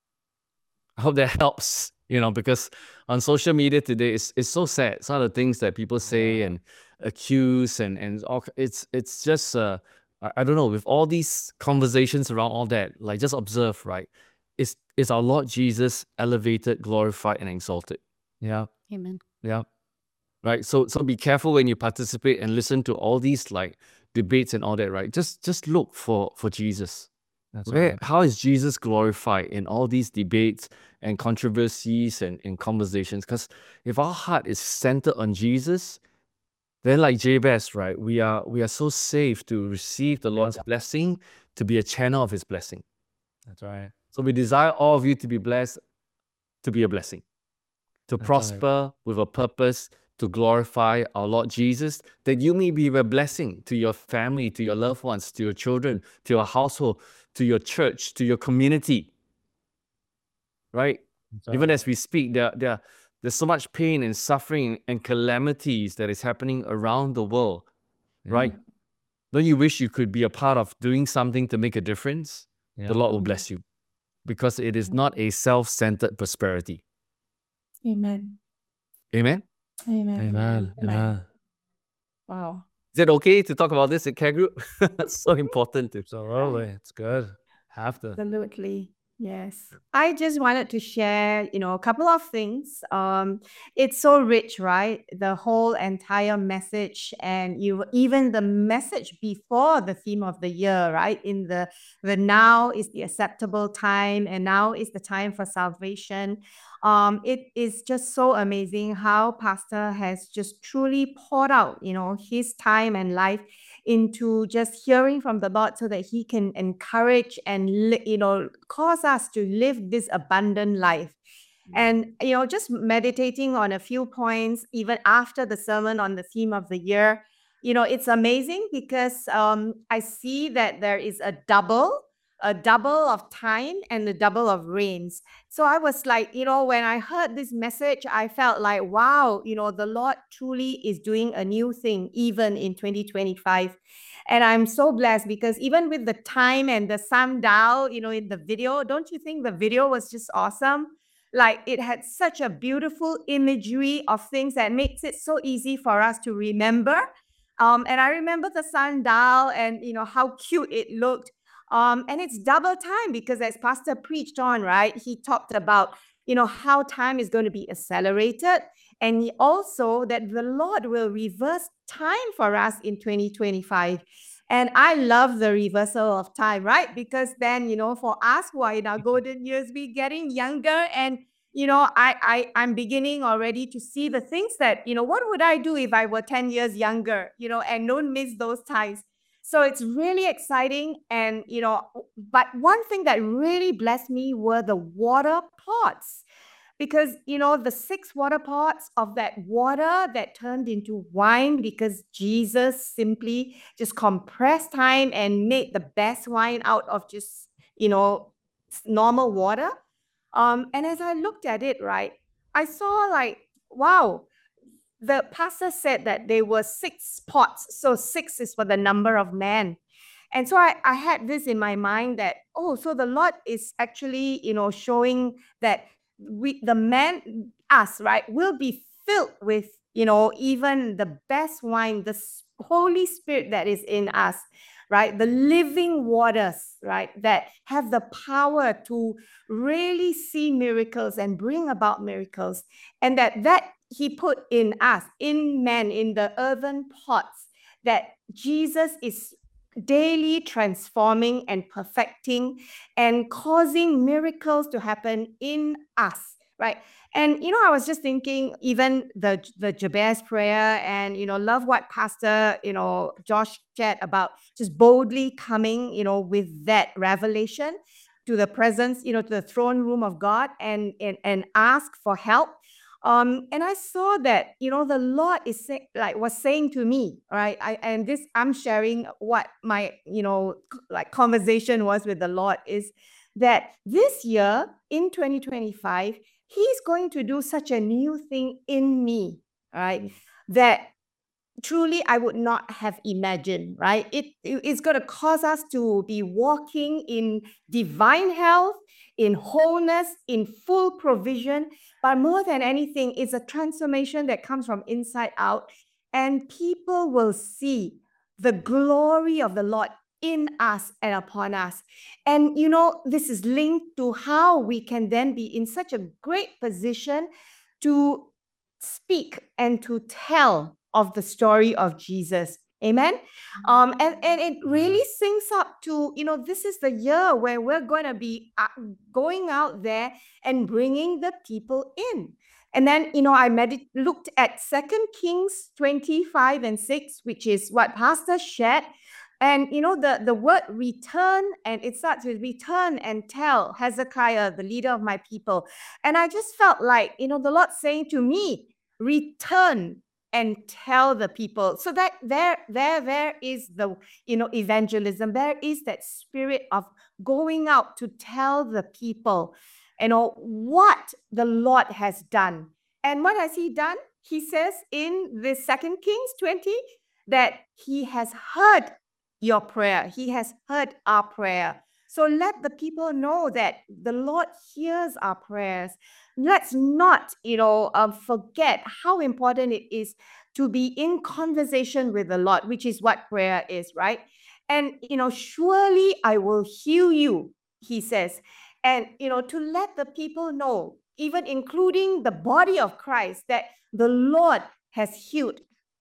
S2: I hope that helps, because on social media today, it's so sad. Some of the things that people say and accuse and all, it's just, I don't know, with all these conversations around all that, like just observe, right? Is our Lord Jesus elevated, glorified, and exalted?
S1: Yeah.
S3: Amen.
S1: Yeah.
S2: Right? So be careful when you participate and listen to all these like debates and all that, right? Just look for Jesus.
S1: That's right.
S2: How is Jesus glorified in all these debates and controversies and conversations? Because if our heart is centered on Jesus, then like Jabez, right, we are so safe to receive the Lord's blessing, to be a channel of His blessing.
S1: That's right.
S2: So we desire all of you to be blessed, to be a blessing, to
S1: right.
S2: prosper with a purpose, to glorify our Lord Jesus, that you may be a blessing to your family, to your loved ones, to your children, to your household, to your church, to your community. Right? Even as we speak, there's so much pain and suffering and calamities that is happening around the world. Right? Don't you wish you could be a part of doing something to make a difference?
S1: Yeah.
S2: The Lord will bless you, because it is not a self-centered prosperity.
S6: Amen.
S2: Amen?
S6: Amen.
S1: Amen. Amen.
S6: Wow.
S2: Is it okay to talk about this in care group? It's so important to.
S1: Absolutely. It's good. Have to.
S6: Absolutely.
S4: Yes. I just wanted to share, a couple of things. It's so rich, right? The whole entire message, and even the message before the theme of the year, right? In the now is the acceptable time, and now is the time for salvation. It is just so amazing how Pastor has just truly poured out, his time and life into just hearing from the Lord, so that He can encourage and cause us to live this abundant life. And just meditating on a few points even after the sermon on the theme of the year, it's amazing because I see that there is a double of time and a double of rains. So I was like, when I heard this message, I felt like, wow, the Lord truly is doing a new thing even in 2025. And I'm so blessed because even with the time and the sundial, in the video, don't you think the video was just awesome? Like, it had such a beautiful imagery of things that makes it so easy for us to remember. And I remember the sundial and how cute it looked. And it's double time because as Pastor preached on, right, he talked about, how time is going to be accelerated. And also that the Lord will reverse time for us in 2025. And I love the reversal of time, right? Because then, for us who are in our golden years, we're getting younger. And, I'm beginning already to see the things that, what would I do if I were 10 years younger, and don't miss those times. So it's really exciting. And, but one thing that really blessed me were the water pots.
S6: because, the 6 water pots of that water that turned into wine because Jesus simply just compressed time and made the best wine out of just, normal water. And as I looked at it, right, I saw like, wow, the pastor said that there were 6 pots. So 6 is for the number of man. And so I had this in my mind that, so the Lord is actually, showing that the man, us, right, will be filled with, even the best wine, the Holy Spirit that is in us, right? The living waters, right, that have the power to really see miracles and bring about miracles. And that he put in us, in men, in the earthen pots, that Jesus is daily transforming and perfecting and causing miracles to happen in us, right? And I was just thinking, even the Jabez prayer, and love what Pastor Josh shared about just boldly coming with that revelation to the presence, to the throne room of God, and ask for help. And I saw that, the Lord was saying to me, right? I'm sharing what my, conversation was with the Lord, is that this year in 2025, He's going to do such a new thing in me, right? That truly I would not have imagined, right? It's going to cause us to be walking in divine health, in wholeness, in full provision. But more than anything, it's a transformation that comes from inside out. And people will see the glory of the Lord in us and upon us. And, this is linked to how we can then be in such a great position to speak and to tell of the story of Jesus. Amen. And it really syncs up to, this is the year where we're going to be going out there and bringing the people in. And then, I looked at 2 Kings 25:6, which is what Pastor shared. And, the word return, and it starts with return and tell Hezekiah, the leader of my people. And I just felt like, the Lord saying to me, return and tell the people. So that there is the, evangelism. There is that spirit of going out to tell the people, what the Lord has done. And what has He done? He says in the 2 Kings 20 that He has heard your prayer. He has heard our prayer. So let the people know that the Lord hears our prayers. Let's not, forget how important it is to be in conversation with the Lord, which is what prayer is, right? And, surely I will heal you, He says. And, to let the people know, even including the body of Christ, that the Lord has healed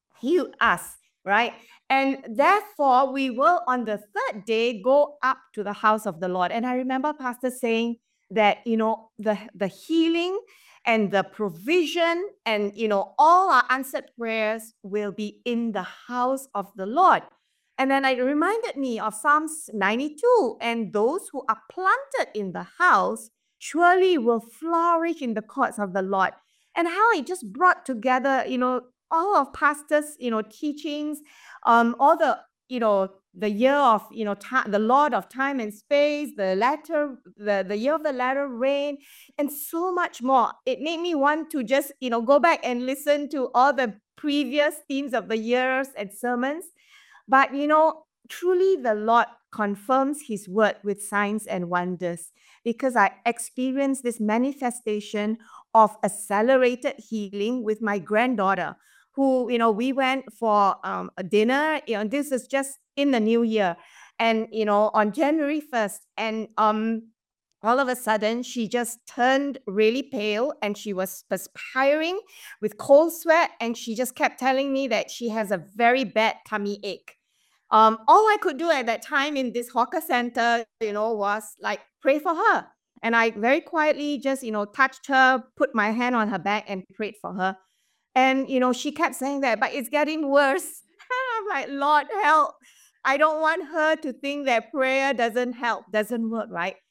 S6: us, right? And therefore, we will on the 3rd day go up to the house of the Lord. And I remember Pastor saying that, the healing and the provision and, all our answered prayers will be in the house of the Lord. And then it reminded me of Psalms 92, and those who are planted in the house surely will flourish in the courts of the Lord. And how it just brought together, all of Pastor's, teachings, all the, the year of, the Lord of time and space, the year of the latter rain, and so much more. It made me want to just, go back and listen to all the previous themes of the years and sermons. But, truly the Lord confirms His word with signs and wonders, because I experienced this manifestation of accelerated healing with my granddaughter, who, we went for a dinner. This is just in the new year. And, on January 1st. And all of a sudden, she just turned really pale and she was perspiring with cold sweat. And she just kept telling me that she has a very bad tummy ache. All I could do at that time in this hawker center, was like pray for her. And I very quietly just, touched her, put my hand on her back and prayed for her. And, she kept saying that, but it's getting worse. I'm like, Lord, help. I don't want her to think that prayer doesn't help, doesn't work, right?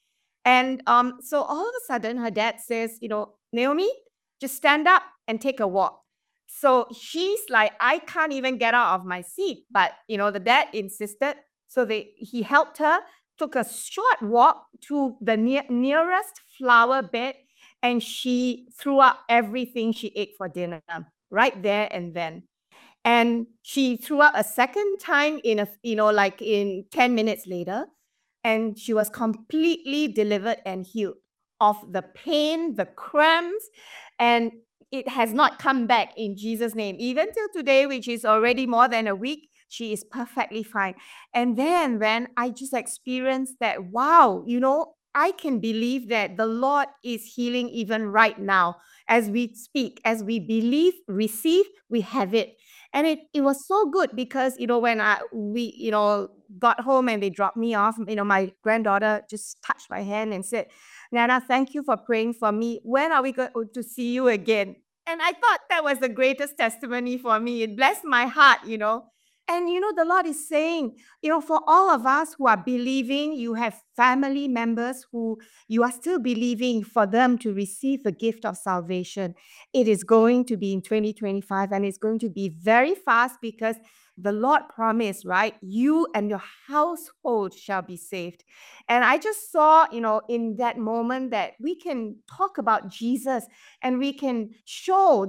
S6: And so all of a sudden, her dad says, Naomi, just stand up and take a walk. So she's like, I can't even get out of my seat. But, the dad insisted. So he helped her, took a short walk to the nearest flower bed, and she threw up everything she ate for dinner right there and then. And she threw up a second time in in 10 minutes later, and she was completely delivered and healed of the pain, the cramps, and it has not come back in Jesus' name. Even till today, which is already more than a week, she is perfectly fine. And then when I just experienced that, wow, I can believe that the Lord is healing even right now. As we speak, as we believe, receive, we have it. And it was so good because, when we got home and they dropped me off, my granddaughter just touched my hand and said, Nana, thank you for praying for me. When are we going to see you again? And I thought that was the greatest testimony for me. It blessed my heart, And, the Lord is saying, for all of us who are believing, you have family members who you are still believing for them to receive the gift of salvation. It is going to be in 2025, and it's going to be very fast because the Lord promised, right? You and your household shall be saved. And I just saw, in that moment that we can talk about Jesus and we can show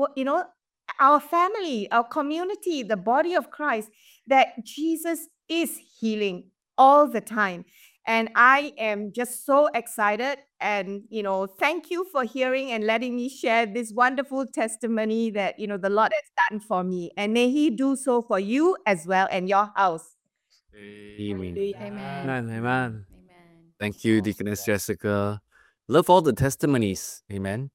S6: our family, our community, the body of Christ, that Jesus is healing all the time. And I am just so excited. And, thank you for hearing and letting me share this wonderful testimony that, the Lord has done for me. And may He do so for you as well and your house.
S2: Amen.
S3: Amen.
S1: Amen. Amen.
S3: Amen.
S2: Thank you, Deaconess Jessica. Love all the testimonies. Amen.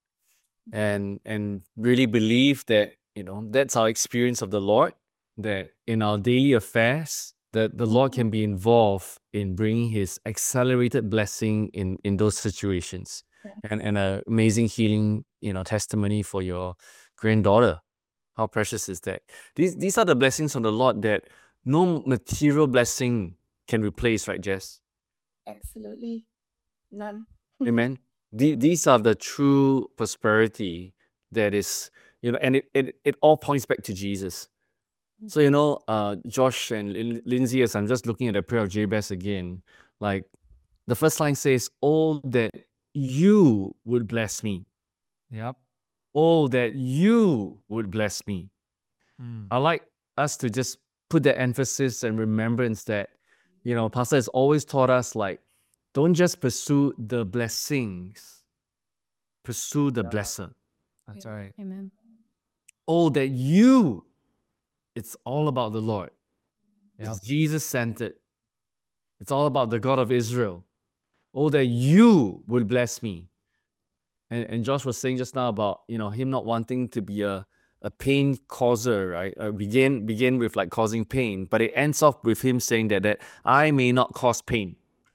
S2: And really believe that, that's our experience of the Lord, that in our daily affairs, that the Lord can be involved in bringing His accelerated blessing in those situations. And an amazing healing, testimony for your granddaughter. How precious is that? These are the blessings from the Lord that no material blessing can replace, right, Jess?
S6: Absolutely. None.
S2: Amen. These are the true prosperity that is, and it all points back to Jesus. So, Josh and Lindsay, as I'm just looking at the prayer of Jabez again, like the first line says, oh, that you would bless me.
S1: Yep.
S2: Oh, that you would bless me. I like us to just put that emphasis and remembrance that, Pastor has always taught us, like, don't just pursue the blessings, pursue the blesser.
S1: That's right.
S3: Amen.
S2: Oh, that you, it's all about the Lord. It's Jesus-centered. It's all about the God of Israel. Oh, that you would bless me. And Josh was saying just now about, him not wanting to be a pain causer, right? Begin with like causing pain, but it ends off with him saying that I may not cause pain.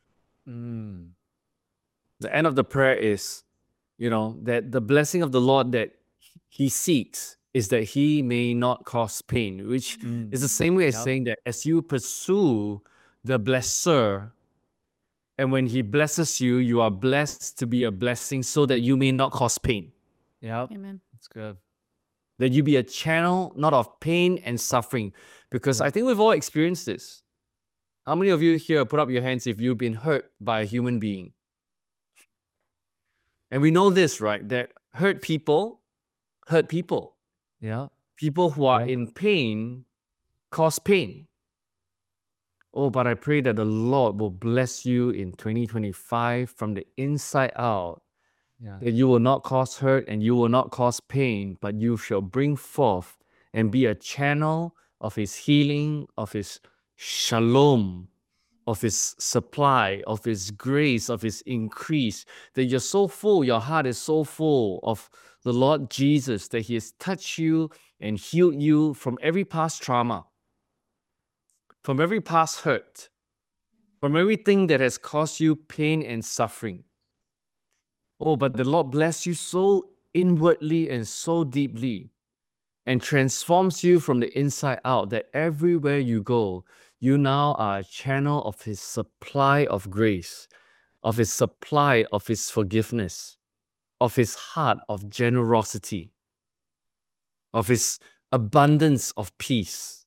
S2: The end of the prayer is, that the blessing of the Lord that he seeks is that he may not cause pain, which is the same way as saying that as you pursue the blesser, and when he blesses you, you are blessed to be a blessing so that you may not cause pain.
S1: Yep.
S3: Amen.
S1: That's good.
S2: That you be a channel not of pain and suffering. Because I think we've all experienced this. How many of you here put up your hands if you've been hurt by a human being? And we know this, right? That hurt people hurt people.
S1: Yeah.
S2: People who are in pain cause pain. Oh, but I pray that the Lord will bless you in 2025 from the inside out.
S1: Yeah.
S2: That you will not cause hurt and you will not cause pain, but you shall bring forth and be a channel of His healing, of His shalom, of His supply, of His grace, of His increase. That you're so full, your heart is so full of the Lord Jesus, that He has touched you and healed you from every past trauma, from every past hurt, from everything that has caused you pain and suffering. Oh, but the Lord bless you so inwardly and so deeply and transforms you from the inside out that everywhere you go, you now are a channel of His supply of grace. of His supply of His forgiveness, of His heart of generosity, of His abundance of peace.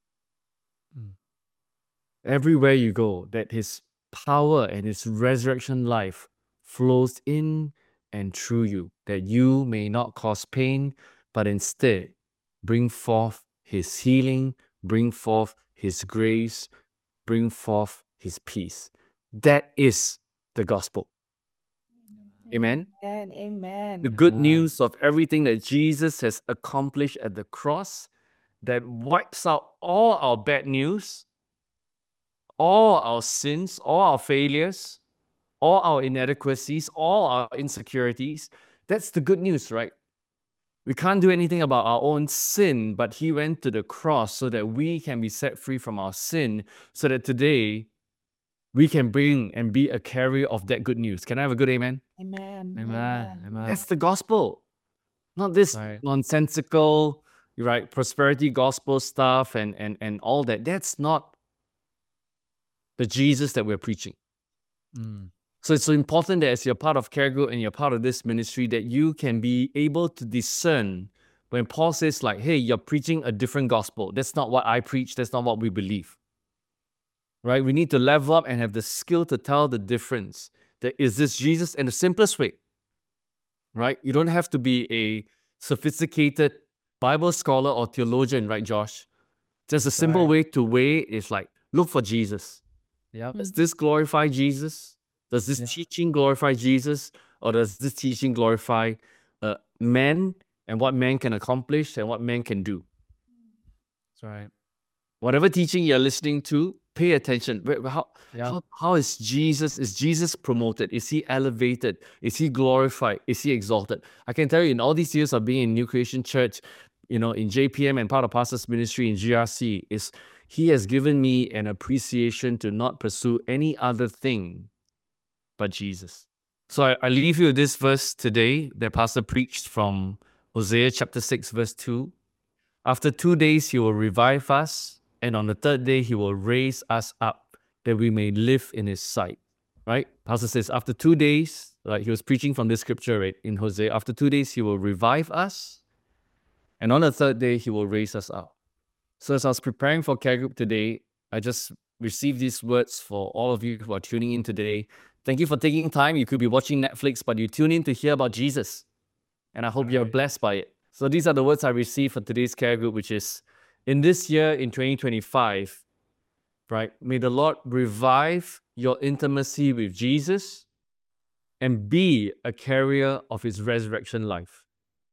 S2: Everywhere you go, that His power and His resurrection life flows in and through you, that you may not cause pain, but instead bring forth His healing, bring forth His grace, bring forth His peace. That is the gospel. Amen.
S6: And
S2: The
S6: amen.
S2: good news of everything that Jesus has accomplished at the cross that wipes out all our bad news, all our sins, all our failures, all our inadequacies, all our insecurities. That's the good news, right? We can't do anything about our own sin, but He went to the cross so that we can be set free from our sin, so that today we can bring and be a carrier of that good news. Can I have a good amen?
S6: Amen.
S1: Amen.
S2: That's the gospel. Not this
S1: Right.
S2: nonsensical, right, prosperity gospel stuff and all that. That's not the Jesus that we're preaching.
S1: Mm.
S2: So it's so important that as you're part of Care Group and you're part of this ministry, that you can be able to discern when Paul says like, hey, you're preaching a different gospel. That's not what I preach. That's not what we believe. Right? We need to level up and have the skill to tell the difference. That is this Jesus in the simplest way. Right? You don't have to be a sophisticated Bible scholar or theologian, right, Josh? Just a simple
S1: Right.
S2: way to weigh is like, look for Jesus.
S1: Yep.
S2: Does this glorify Jesus? Does this
S1: Yeah.
S2: teaching glorify Jesus? Or does this teaching glorify man and what man can accomplish and what man can do?
S1: That's right.
S2: Whatever teaching you're listening to, pay attention.
S1: Yeah.
S2: How is Jesus promoted? Is He elevated? Is He glorified? Is He exalted? I can tell you in all these years of being in New Creation Church, in JPM and part of Pastor's ministry in GRC, is He has given me an appreciation to not pursue any other thing but Jesus. So I leave you with this verse today that Pastor preached from Hosea chapter 6, verse 2. After 2 days, He will revive us, and on the third day, He will raise us up, that we may live in His sight. Right? Pastor says, after 2 days, like he was preaching from this scripture, right, in Hosea, after 2 days, He will revive us, and on the third day, He will raise us up. So as I was preparing for Care Group today, I just received these words for all of you who are tuning in today. Thank you for taking time. You could be watching Netflix, but you tune in to hear about Jesus. And I hope you're blessed by it. So these are the words I received for today's Care Group, which is, in this year, in 2025, right, may the Lord revive your intimacy with Jesus and be a carrier of His resurrection life.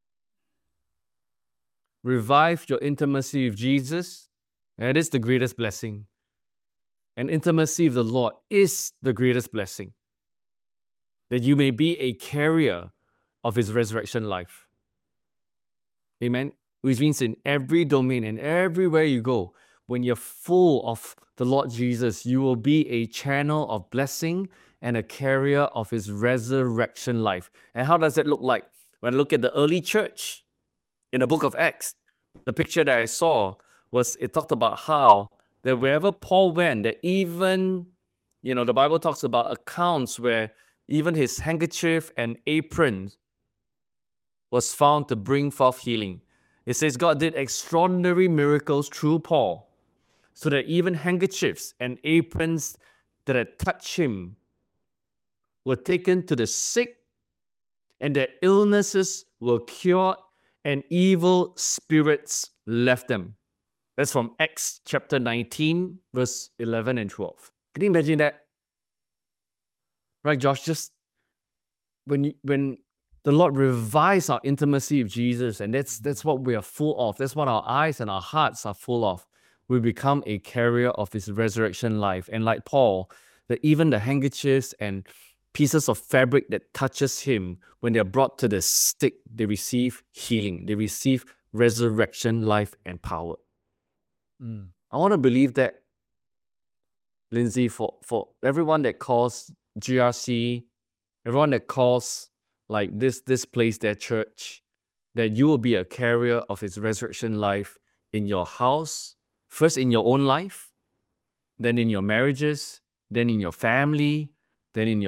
S2: Revive your intimacy with Jesus. That is the greatest blessing. And intimacy with the Lord is the greatest blessing. That you may be a carrier of His resurrection life. Amen. Which means in every domain and everywhere you go, when you're full of the Lord Jesus, you will be a channel of blessing and a carrier of His resurrection life. And how does that look like? When I look at the early church in the book of Acts, the picture that I saw was, it talked about how that wherever Paul went, that even, the Bible talks about accounts where even his handkerchief and apron was found to bring forth healing. It says God did extraordinary miracles through Paul, so that even handkerchiefs and aprons that had touched him were taken to the sick, and their illnesses were cured, and evil spirits left them. That's from Acts chapter 19, verse 11 and 12. Can you imagine that? Right, Josh? Just when the Lord revives our intimacy with Jesus, and that's what we are full of. That's what our eyes and our hearts are full of. We become a carrier of His resurrection life. And like Paul, that even the handkerchiefs and pieces of fabric that touches him, when they're brought to the sick, they receive healing. They receive resurrection life and power. I want to believe that, Lindsay, for everyone that calls GRC, everyone that calls like this place their church, that you will be a carrier of His resurrection life in your house, first in your own life, then in your marriages, then in your family, then in your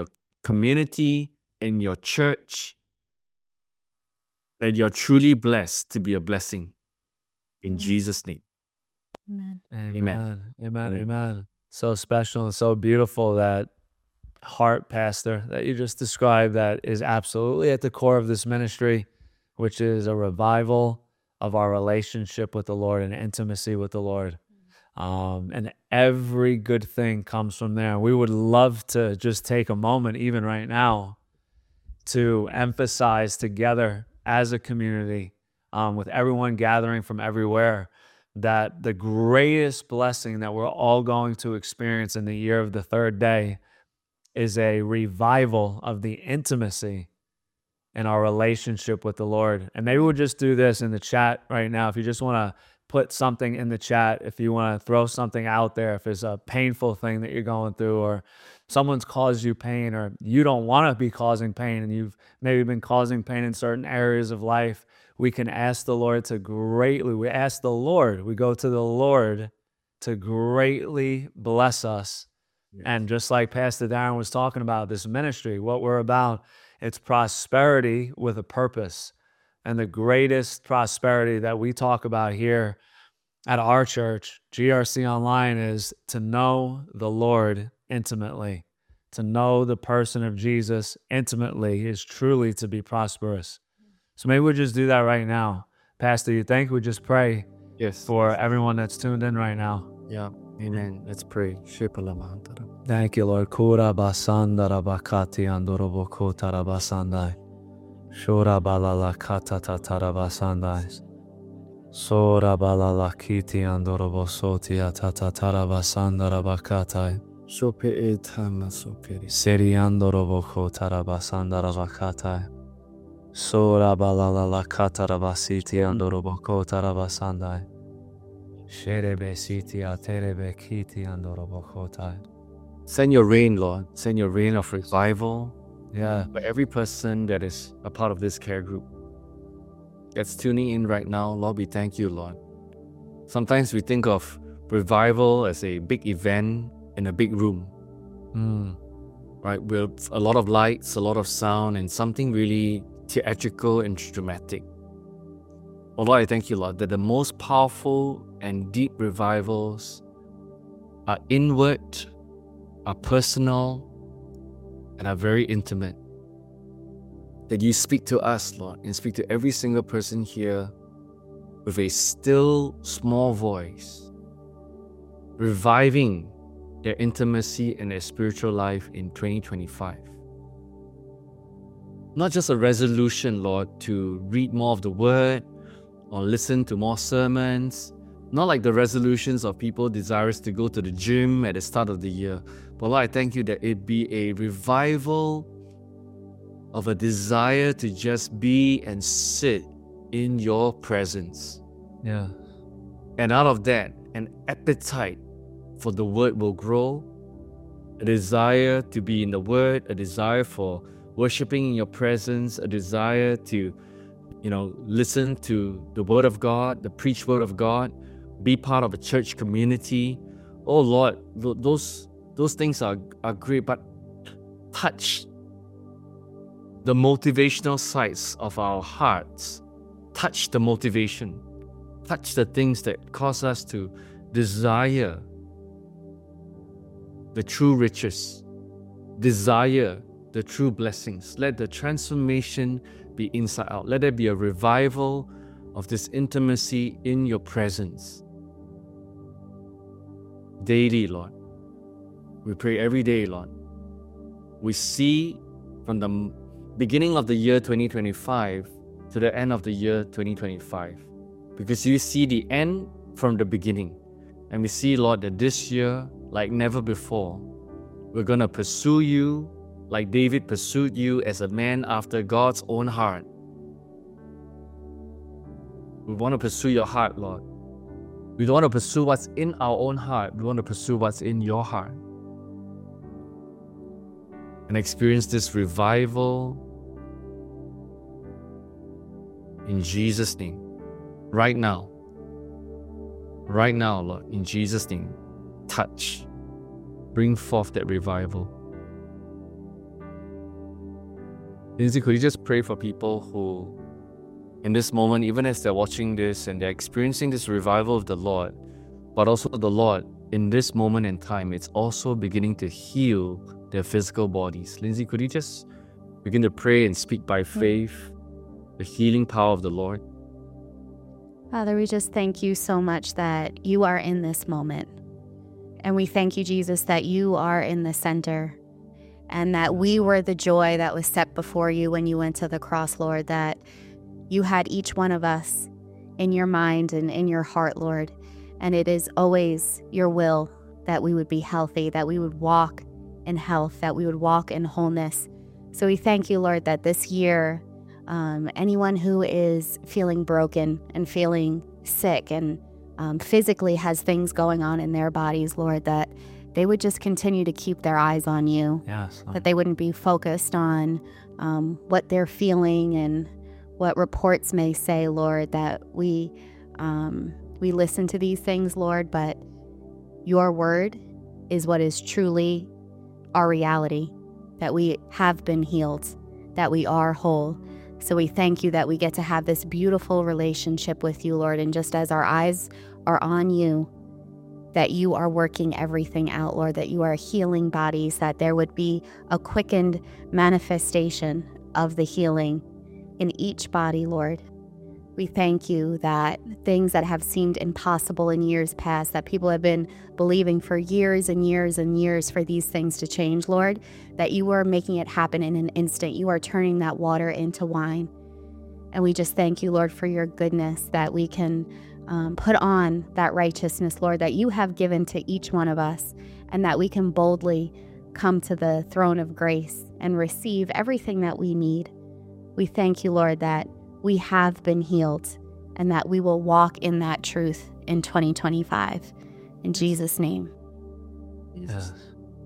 S2: community, in your church, that you're truly blessed to be a blessing. In Jesus' name.
S3: Amen.
S1: Amen. Amen.
S2: Amen.
S1: Amen. So special and so beautiful, that heart, Pastor, that you just described, that is absolutely at the core of this ministry, which is a revival of our relationship with the Lord and intimacy with the Lord. And every good thing comes from there. We would love to just take a moment, even right now, to emphasize together as a community, with everyone gathering from everywhere, that the greatest blessing that we're all going to experience in the year of the third day is a revival of the intimacy in our relationship with the Lord. And maybe we'll just do this in the chat right now. If you just want to put something in the chat, if you want to throw something out there, if it's a painful thing that you're going through, or someone's caused you pain, or you don't want to be causing pain and you've maybe been causing pain in certain areas of life, we can ask the Lord to greatly, we go to the Lord to greatly bless us.
S2: Yes.
S1: And just like Pastor Darren was talking about, this ministry, what we're about, it's prosperity with a purpose. And the greatest prosperity that we talk about here at our church, GRC Online, is to know the Lord intimately. To know the person of Jesus intimately is truly to be prosperous. So maybe we'll just do that right now. Pastor, you think we just pray
S2: Yes.
S1: for everyone that's tuned in right now?
S2: Yeah. Amen. Let's pray.
S1: Thank you, Lord. Kura basandara bakati andorobo kotara basandai. Shura balala kata tatara basandai. Sora balala kiti andorobo sotia tatatara basandara bakatai. Seri andorobo kotara basandara bakatai. Sora balala katara basiti andorobo kotara basandai. Sherebe siti aterebe kiti andorobo kotai.
S2: Send your rain, Lord. Send your rain of revival.
S1: Yeah.
S2: For every person that is a part of this care group that's tuning in right now, Lord, we thank you, Lord. Sometimes we think of revival as a big event in a big room, right? With a lot of lights, a lot of sound, and something really theatrical and dramatic. Oh Lord, I thank you, Lord, that the most powerful and deep revivals are inward, are personal, and are very intimate. That you speak to us, Lord, and speak to every single person here with a still, small voice, reviving their intimacy and their spiritual life in 2025. Not just a resolution, Lord, to read more of the Word or listen to more sermons, not like the resolutions of people desirous to go to the gym at the start of the year, but Lord, I thank you that it be a revival of a desire to just be and sit in your presence.
S1: Yeah.
S2: And out of that, an appetite for the Word will grow, a desire to be in the Word, a desire for worshiping in your presence, a desire to, listen to the Word of God, the preached Word of God, be part of a church community. Oh Lord, those things are great, but touch the motivational sides of our hearts. Touch the motivation. Touch the things that cause us to desire the true riches, desire the true blessings. Let the transformation be inside out. Let there be a revival of this intimacy in your presence. Daily, Lord. We pray every day, Lord. We see from the beginning of the year 2025 to the end of the year 2025. Because you see the end from the beginning. And we see, Lord, that this year, like never before, we're going to pursue you like David pursued you as a man after God's own heart. We want to pursue your heart, Lord. We don't want to pursue what's in our own heart. We want to pursue what's in your heart. And experience this revival in Jesus' name. Right now. Right now, Lord, in Jesus' name. Touch. Bring forth that revival. Lindsay, could you just pray for people who, in this moment, even as they're watching this and they're experiencing this revival of the Lord, but also the Lord, in this moment in time, it's also beginning to heal their physical bodies. Lindsay, could you just begin to pray and speak by faith the healing power of the Lord?
S3: Father, we just thank you so much that you are in this moment. And we thank you, Jesus, that you are in the center and that we were the joy that was set before you when you went to the cross, Lord, that you had each one of us in your mind and in your heart, Lord. And it is always your will that we would be healthy, that we would walk in health, that we would walk in wholeness. So we thank you, Lord, that this year, anyone who is feeling broken and feeling sick and physically has things going on in their bodies, Lord, that they would just continue to keep their eyes on you.
S1: Yes.
S3: That they wouldn't be focused on what they're feeling and what reports may say, Lord, that we listen to these things, Lord, but your word is what is truly our reality, that we have been healed, that we are whole. So we thank you that we get to have this beautiful relationship with you, Lord. And just as our eyes are on you, that you are working everything out, Lord, that you are healing bodies, that there would be a quickened manifestation of the healing in each body, Lord. We thank you that things that have seemed impossible in years past, that people have been believing for years and years and years for these things to change, Lord, that you are making it happen in an instant. You are turning that water into wine. And we just thank you, Lord, for your goodness, that we can put on that righteousness, Lord, that you have given to each one of us, and that we can boldly come to the throne of grace and receive everything that we need. We thank you, Lord, that we have been healed and that we will walk in that truth in 2025. In Jesus' name.
S1: Yes.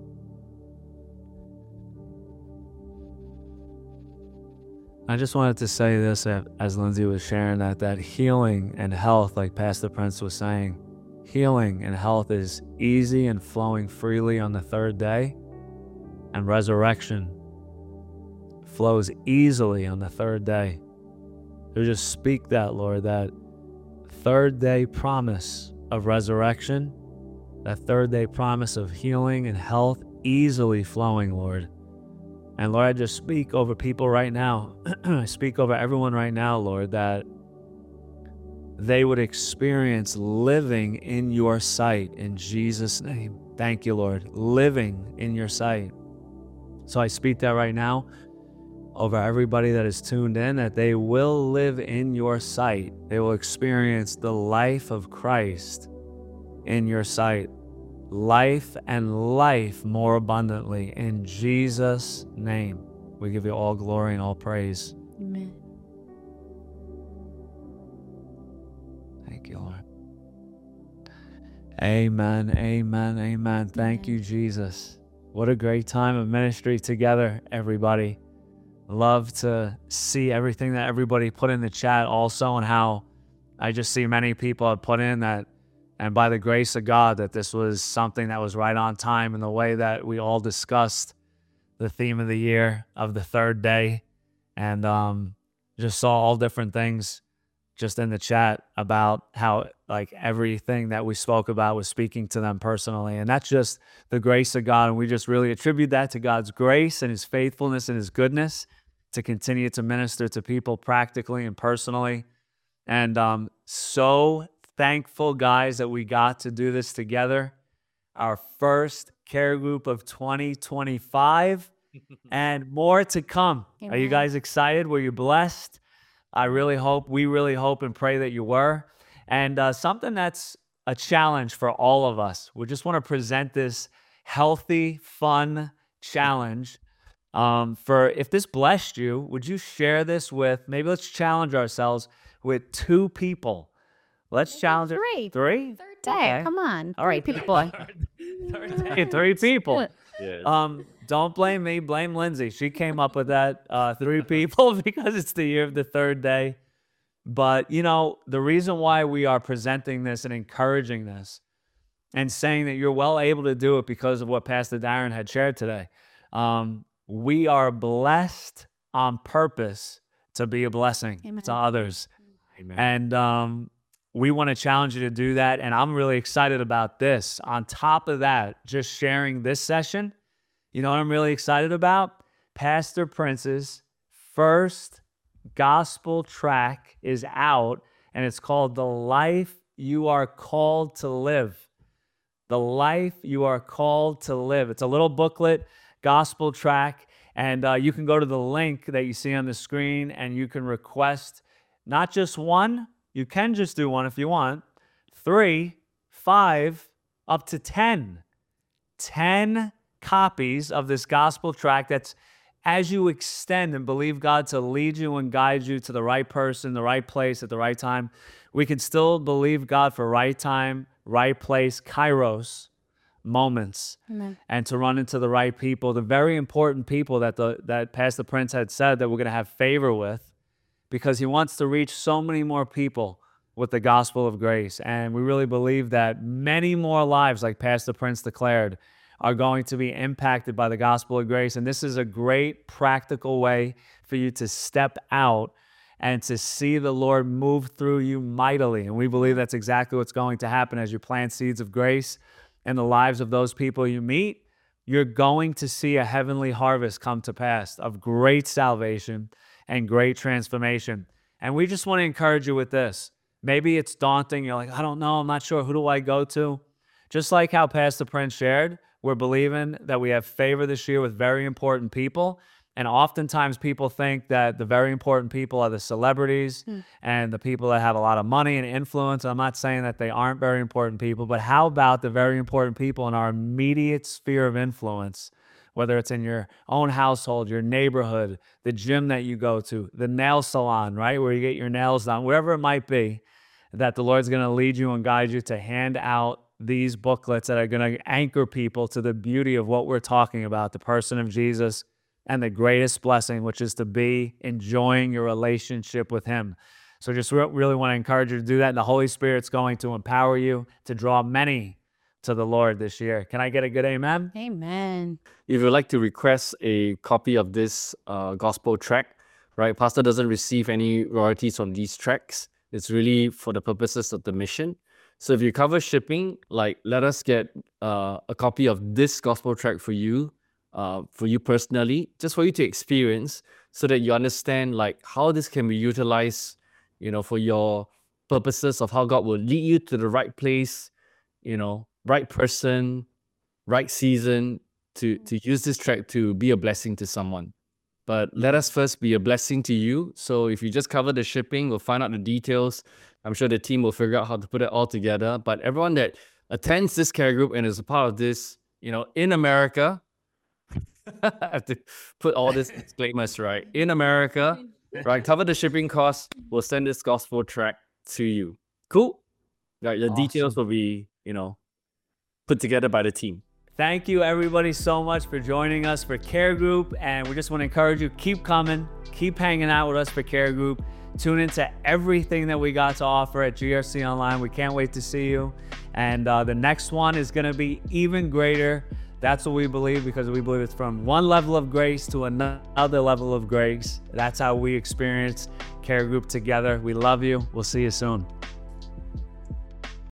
S1: I just wanted to say this as Lindsay was sharing that healing and health, like Pastor Prince was saying, healing and health is easy and flowing freely on the third day, and resurrection flows easily on the third day. So just speak that, Lord, that third day promise of resurrection, that third day promise of healing and health easily flowing, Lord. And Lord, I just speak over people right now. I speak over everyone right now, Lord, that they would experience living in your sight in Jesus' name. Thank you, Lord. Living in your sight. So I speak that right now over everybody that is tuned in, that they will live in your sight. They will experience the life of Christ in your sight. Life and life more abundantly. In Jesus' name, we give you all glory and all praise.
S3: Amen.
S1: Thank you, Lord. Amen, amen, amen. Thank you, Jesus. What a great time of ministry together, everybody. Love to see everything that everybody put in the chat also, and how I just see many people have put in that, and by the grace of God, that this was something that was right on time in the way that we all discussed the theme of the year of the third day, and just saw all different things just in the chat about how like everything that we spoke about was speaking to them personally. And that's just the grace of God. And we just really attribute that to God's grace and his faithfulness and his goodness to continue to minister to people practically and personally. And so thankful, guys, that we got to do this together. Our first care group of 2025 and more to come.
S3: Amen.
S1: Are you guys excited? Were you blessed? We really hope and pray that you were. And something that's a challenge for all of us. We just want to present this healthy, fun challenge. For if this blessed you, would you share this with, maybe let's challenge ourselves with 2 people. Let's challenge it.
S3: 3.
S1: 3?
S3: Third day.
S1: Okay.
S3: Come on.
S1: All right, people. Third day, 3 people.
S2: Yes.
S1: Don't blame me, blame Lindsay. She came up with that 3 people because it's the year of the third day. But, you know, the reason why we are presenting this and encouraging this and saying that you're well able to do it because of what Pastor Darren had shared today. We are blessed on purpose to be a blessing
S3: Amen.
S1: to others.
S2: Amen.
S1: And we want to challenge you to do that. And I'm really excited about this. On top of that, just sharing this session, you know what I'm really excited about? Pastor Prince's first gospel track is out, and it's called The Life You Are Called to Live. The Life You Are Called to Live. It's a little booklet, gospel track, and you can go to the link that you see on the screen, and you can request not just one. You can just do one if you want. 3, 5, up to 10. 10 copies of this gospel track. That's as you extend and believe God to lead you and guide you to the right person, the right place at the right time. We can still believe God for right time, right place, kairos moments.
S3: Amen.
S1: And to run into the right people, the very important people that Pastor Prince had said that we're going to have favor with, because he wants to reach so many more people with the gospel of grace. And we really believe that many more lives, like Pastor Prince declared, are going to be impacted by the gospel of grace. And this is a great practical way for you to step out and to see the Lord move through you mightily. And we believe that's exactly what's going to happen as you plant seeds of grace in the lives of those people you meet. You're going to see a heavenly harvest come to pass of great salvation and great transformation. And we just want to encourage you with this. Maybe it's daunting. You're like, I don't know. I'm not sure. Who do I go to? Just like how Pastor Prince shared, we're believing that we have favor this year with very important people. And oftentimes people think that the very important people are the celebrities and the people that have a lot of money and influence. I'm not saying that they aren't very important people, but how about the very important people in our immediate sphere of influence, whether it's in your own household, your neighborhood, the gym that you go to, the nail salon, right, where you get your nails done, wherever it might be, that the Lord's going to lead you and guide you to hand out these booklets that are going to anchor people to the beauty of what we're talking about, the person of Jesus and the greatest blessing, which is to be enjoying your relationship with him. So just really want to encourage you to do that. And the Holy Spirit's going to empower you to draw many to the Lord this year. Can I get a good amen?
S3: Amen.
S2: If you'd like to request a copy of this gospel track, right, Pastor doesn't receive any royalties on these tracks. It's really for the purposes of the mission. So if you cover shipping, like, let us get a copy of this gospel track for you personally, just for you to experience, so that you understand like how this can be utilized, you know, for your purposes of how God will lead you to the right place, you know, right person, right season, to use this track to be a blessing to someone. But let us first be a blessing to you. So if you just cover the shipping, we'll find out the details. I'm sure the team will figure out how to put it all together. But everyone that attends this care group and is a part of this, you know, in America, I have to put all these disclaimers, right? In America, right? Cover the shipping costs. We'll send this gospel track to you. Cool? Right, the details will be, you know, put together by the team.
S1: Thank you, everybody, so much for joining us for Care Group. And we just want to encourage you, keep coming, keep hanging out with us for Care Group. Tune into everything that we got to offer at GRC Online. We can't wait to see you. And the next one is going to be even greater. That's what we believe, because we believe it's from one level of grace to another level of grace. That's how we experience Care Group together. We love you. We'll see you soon.